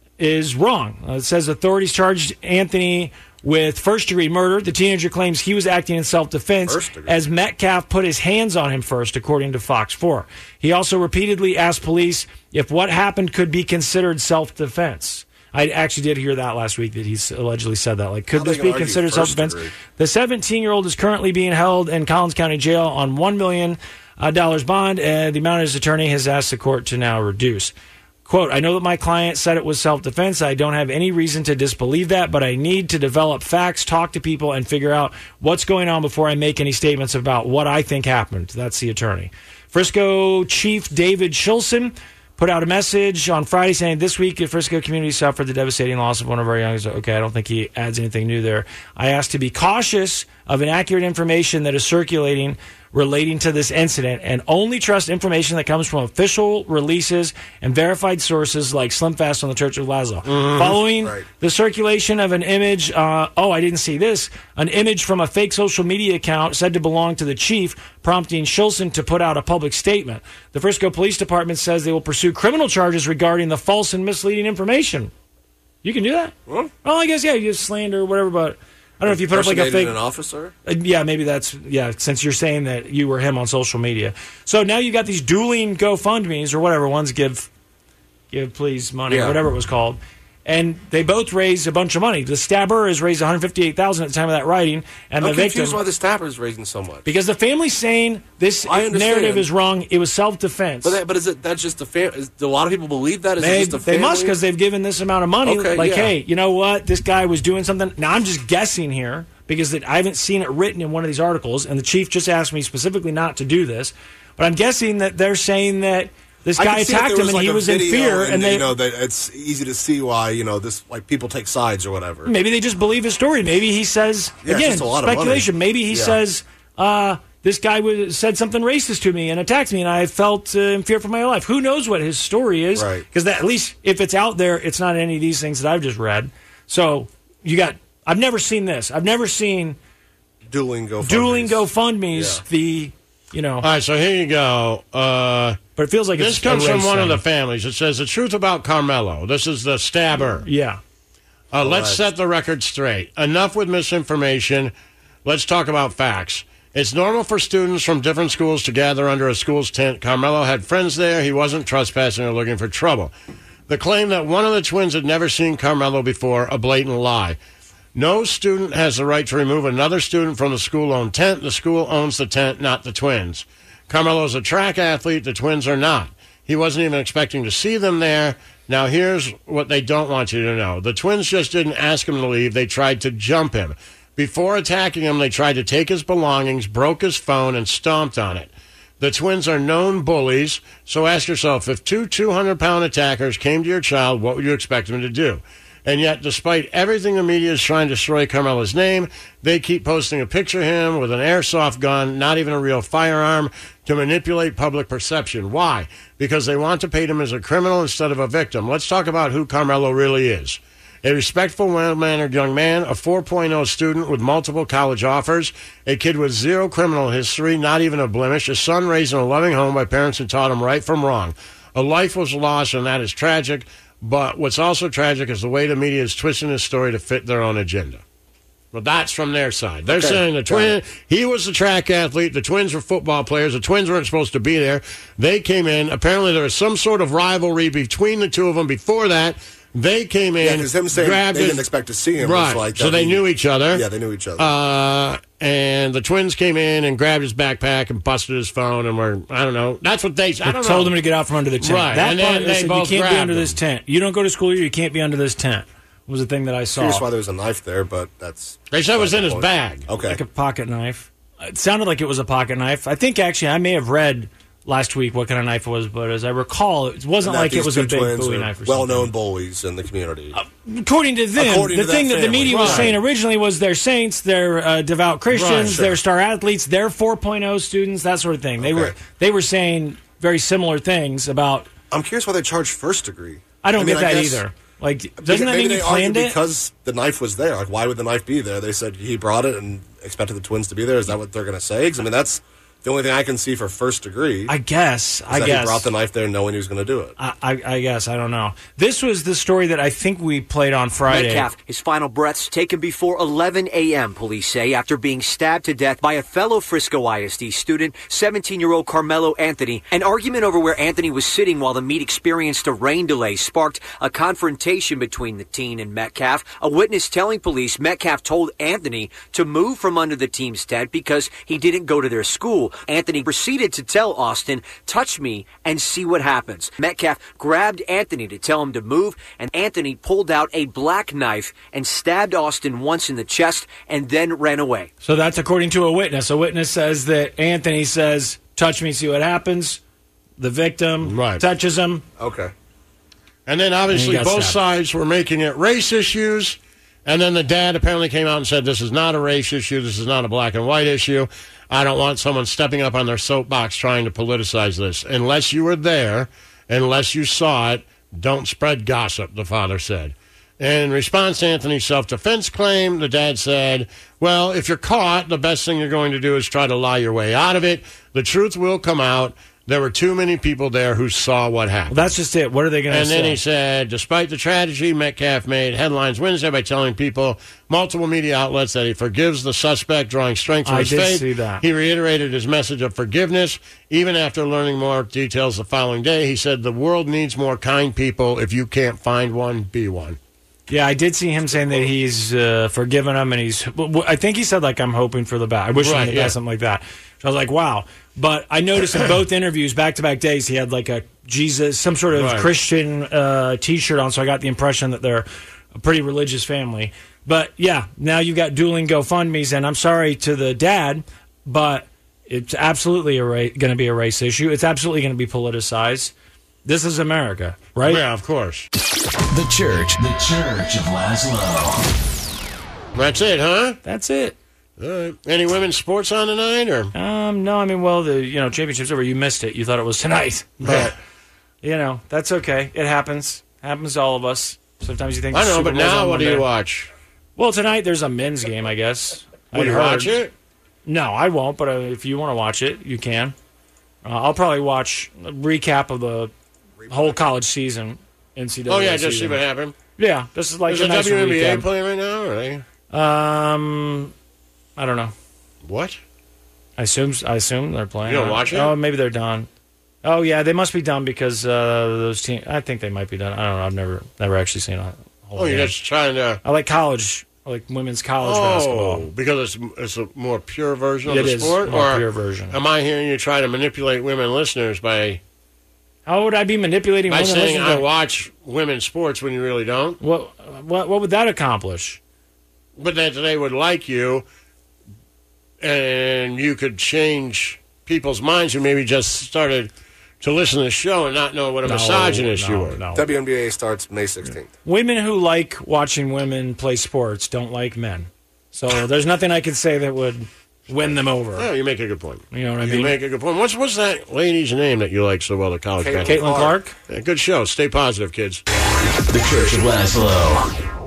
is wrong. Uh, it says authorities charged Anthony with first-degree murder. The teenager claims he was acting in self-defense as Metcalf put his hands on him first, according to Fox four. He also repeatedly asked police if what happened could be considered self-defense. I actually did hear that last week, that he allegedly said that. Like, could this be considered self-defense? The seventeen-year-old is currently being held in Collins County Jail on one million dollars bond, and the amount his attorney has asked the court to now reduce. Quote, I know that my client said it was self-defense. I don't have any reason to disbelieve that, but I need to develop facts, talk to people, and figure out what's going on before I make any statements about what I think happened. That's the attorney. Frisco Chief David Shulson put out a message on Friday saying, this week, the Frisco community suffered the devastating loss of one of our youngest. Okay, I don't think he adds anything new there. I ask to be cautious of inaccurate information that is circulating relating to this incident, and only trust information that comes from official releases and verified sources like SlimFast on the Church of Laszlo. Mm-hmm. Following right. the circulation of an image, uh, oh, I didn't see this, an image from a fake social media account said to belong to the chief, prompting Shulson to put out a public statement. The Frisco Police Department says they will pursue criminal charges regarding the false and misleading information. You can do that? Huh? Well, I guess, yeah, you just slander or whatever, but I don't know if you put up like a fake... an officer? Uh, yeah, maybe that's... Yeah, since you're saying that you were him on social media. So now you got these dueling GoFundMes or whatever. One's give, give please money yeah. or whatever it was called. And they both raised a bunch of money. The stabber has raised one hundred fifty-eight thousand dollars at the time of that writing. And I'm the victim, confused why the stabber is raising so much. Because the family's saying this narrative is wrong. It was self-defense. But, that, but is it that's just the family? Do a lot of people believe that? Is they, it just the family? They must, because they've given this amount of money. Okay, like, yeah. hey, you know what? This guy was doing something. Now, I'm just guessing here, because I haven't seen it written in one of these articles, and the chief just asked me specifically not to do this. But I'm guessing that they're saying that this guy attacked him and like he was in fear, and, and they, you know, that it's easy to see why, you know, this, like, people take sides or whatever. Maybe they just believe his story. Maybe he says, yeah, again, just a lot speculation. Of money. Maybe he yeah. says, uh, this guy was, said something racist to me and attacked me, and I felt uh, in fear for my life. Who knows what his story is? Right. Because at least if it's out there, it's not any of these things that I've just read. So you got. I've never seen this. I've never seen dueling GoFundMes. Dueling GoFundMes. Yeah. The you know. All right, so here you go. Uh, but it feels like this it's comes from one thing. of the families. It says the truth about Carmelo. This is the stabber. Yeah. Uh, let's set the record straight. Enough with misinformation. Let's talk about facts. It's normal for students from different schools to gather under a school's tent. Carmelo had friends there. He wasn't trespassing or looking for trouble. The claim that one of the twins had never seen Carmelo before, a blatant lie. No student has the right to remove another student from the school-owned tent. The school owns the tent, not the twins. Carmelo's a track athlete. The twins are not. He wasn't even expecting to see them there. Now, here's what they don't want you to know. The twins just didn't ask him to leave. They tried to jump him. Before attacking him, they tried to take his belongings, broke his phone, and stomped on it. The twins are known bullies, so ask yourself, if two two hundred pound attackers came to your child, what would you expect them to do? And yet, despite everything the media is trying to destroy Carmelo's name, they keep posting a picture of him with an airsoft gun, not even a real firearm, to manipulate public perception. Why? Because they want to paint him as a criminal instead of a victim. Let's talk about who Carmelo really is. A respectful, well-mannered young man, a four point oh student with multiple college offers, a kid with zero criminal history, not even a blemish, a son raised in a loving home by parents who taught him right from wrong. A life was lost, and that is tragic. But what's also tragic is the way the media is twisting his story to fit their own agenda. Well, that's from their side. They're okay. saying the twin, he was a track athlete, the twins were football players, the twins weren't supposed to be there. They came in. Apparently there was some sort of rivalry between the two of them before that. They came in, yeah, because him saying grabbed they his, didn't expect to see him. Right, Was like so they he, knew each other. Yeah, they knew each other. Uh, and the twins came in and grabbed his backpack and busted his phone and were, I don't know, that's what they, I don't told know. him to get out from under the tent. Right, That and part, then they they said, both you can't be under grabbed this tent. You don't go to school here, you can't be under this tent, was the thing that I saw. Curious why there was a knife there, but that's... They said it was in his point. bag. Okay. Like a pocket knife. It sounded like it was a pocket knife. I think, actually, I may have read last week what kind of knife it was, but as I recall, it wasn't like it was a big Bowie knife or something. Well-known bullies in the community. Uh, according to them, according the to thing that, that the media right. was saying originally was they're saints, they're uh, devout Christians, Right, sure. they're star athletes, they're four point oh students, that sort of thing. They Okay. were they were saying very similar things about... I'm curious why they charge first degree. I don't I mean, get I that guess, either. Like, doesn't that maybe mean they you planned argue it? because the knife was there. Like, why would the knife be there? They said he brought it and expected the twins to be there. Is that what they're going to say? 'Cause, I mean, that's the only thing I can see for first degree. I guess. I that guess. He brought the knife there knowing he was going to do it. I, I, I guess. I don't know. This was the story that I think we played on Friday. Metcalf, his final breaths taken before eleven a.m., police say, after being stabbed to death by a fellow Frisco I S D student, seventeen-year-old Carmelo Anthony. An argument over where Anthony was sitting while the meet experienced a rain delay sparked a confrontation between the teen and Metcalf. A witness telling police Metcalf told Anthony to move from under the team's tent because he didn't go to their school. Anthony proceeded to tell Austin, touch me and see what happens. Metcalf grabbed Anthony to tell him to move, and Anthony pulled out a black knife and stabbed Austin once in the chest and then ran away. So that's according to a witness. A witness says that Anthony says, touch me, see what happens. The victim right. touches him. Okay. And then obviously and both stabbed. sides were making it race issues. And then the dad apparently came out and said, this is not a race issue. This is not a black and white issue. I don't want someone stepping up on their soapbox trying to politicize this. Unless you were there, unless you saw it, don't spread gossip, the father said. In response to Anthony's self-defense claim, the dad said, well, if you're caught, the best thing you're going to do is try to lie your way out of it. The truth will come out. There were too many people there who saw what happened. Well, that's just it. What are they going to say? And then he said, despite the tragedy, Metcalf made headlines Wednesday by telling people, multiple media outlets, that he forgives the suspect, drawing strength from I his did faith. see that. He reiterated his message of forgiveness. Even after learning more details the following day, he said, the world needs more kind people. If you can't find one, be one. Yeah, I did see him saying that he's uh, forgiven him, and he's. I think he said, like, I'm hoping for the best. I wish right, he yeah. had something like that. So I was like, wow. But I noticed in both interviews, back-to-back days, he had like a Jesus, some sort of right. Christian uh, T-shirt on. So I got the impression that they're a pretty religious family. But yeah, now you've got dueling GoFundMes, and I'm sorry to the dad, but it's absolutely a ra- going to be a race issue. It's absolutely going to be politicized. This is America, right? Yeah, of course. The Church. The Church of Laszlo. That's it, huh? That's it. All right. Any women's sports on tonight, or? Um, no, I mean, well, the you know championship's over. You missed it. You thought it was tonight, but you know that's okay. It happens. Happens to all of us. Sometimes you think. I know, Super but Bowl's now on what do Monday. you watch? Well, tonight there's a men's game, I guess. Will I you heard. watch it? No, I won't. But uh, if you want to watch it, you can. Uh, I'll probably watch a recap of the whole college season. N C double A Oh yeah, just season. see what happened. Yeah, this is like Is a the nice W N B A recap. playing right now, or are they? Um, I don't know. What? I assume I assume they're playing. You don't watch it? Oh, maybe they're done. Oh yeah, they must be done because uh, those teams. I think they might be done. I don't know. I've never never actually seen a whole Oh, you're game. just trying to. I like college. I like women's college oh, basketball. because it's it's a more pure version It of the is sport, more or pure version. am I hearing you try to manipulate women listeners by? How would I be manipulating by women saying listeners I to- watch women's sports when you really don't? What what what would that accomplish? But that they would like you, and you could change people's minds who maybe just started to listen to the show and not know what a No, misogynist no, you were. no. W N B A starts May sixteenth. Women who like watching women play sports don't like men. So there's nothing I could say that would win them over. Oh, you make a good point. You know what I You mean? make a good point. What's what's that lady's name that you like so well, the college Caitlin basketball? Clark. Yeah, good show. Stay positive, kids. The Church of Laszlo.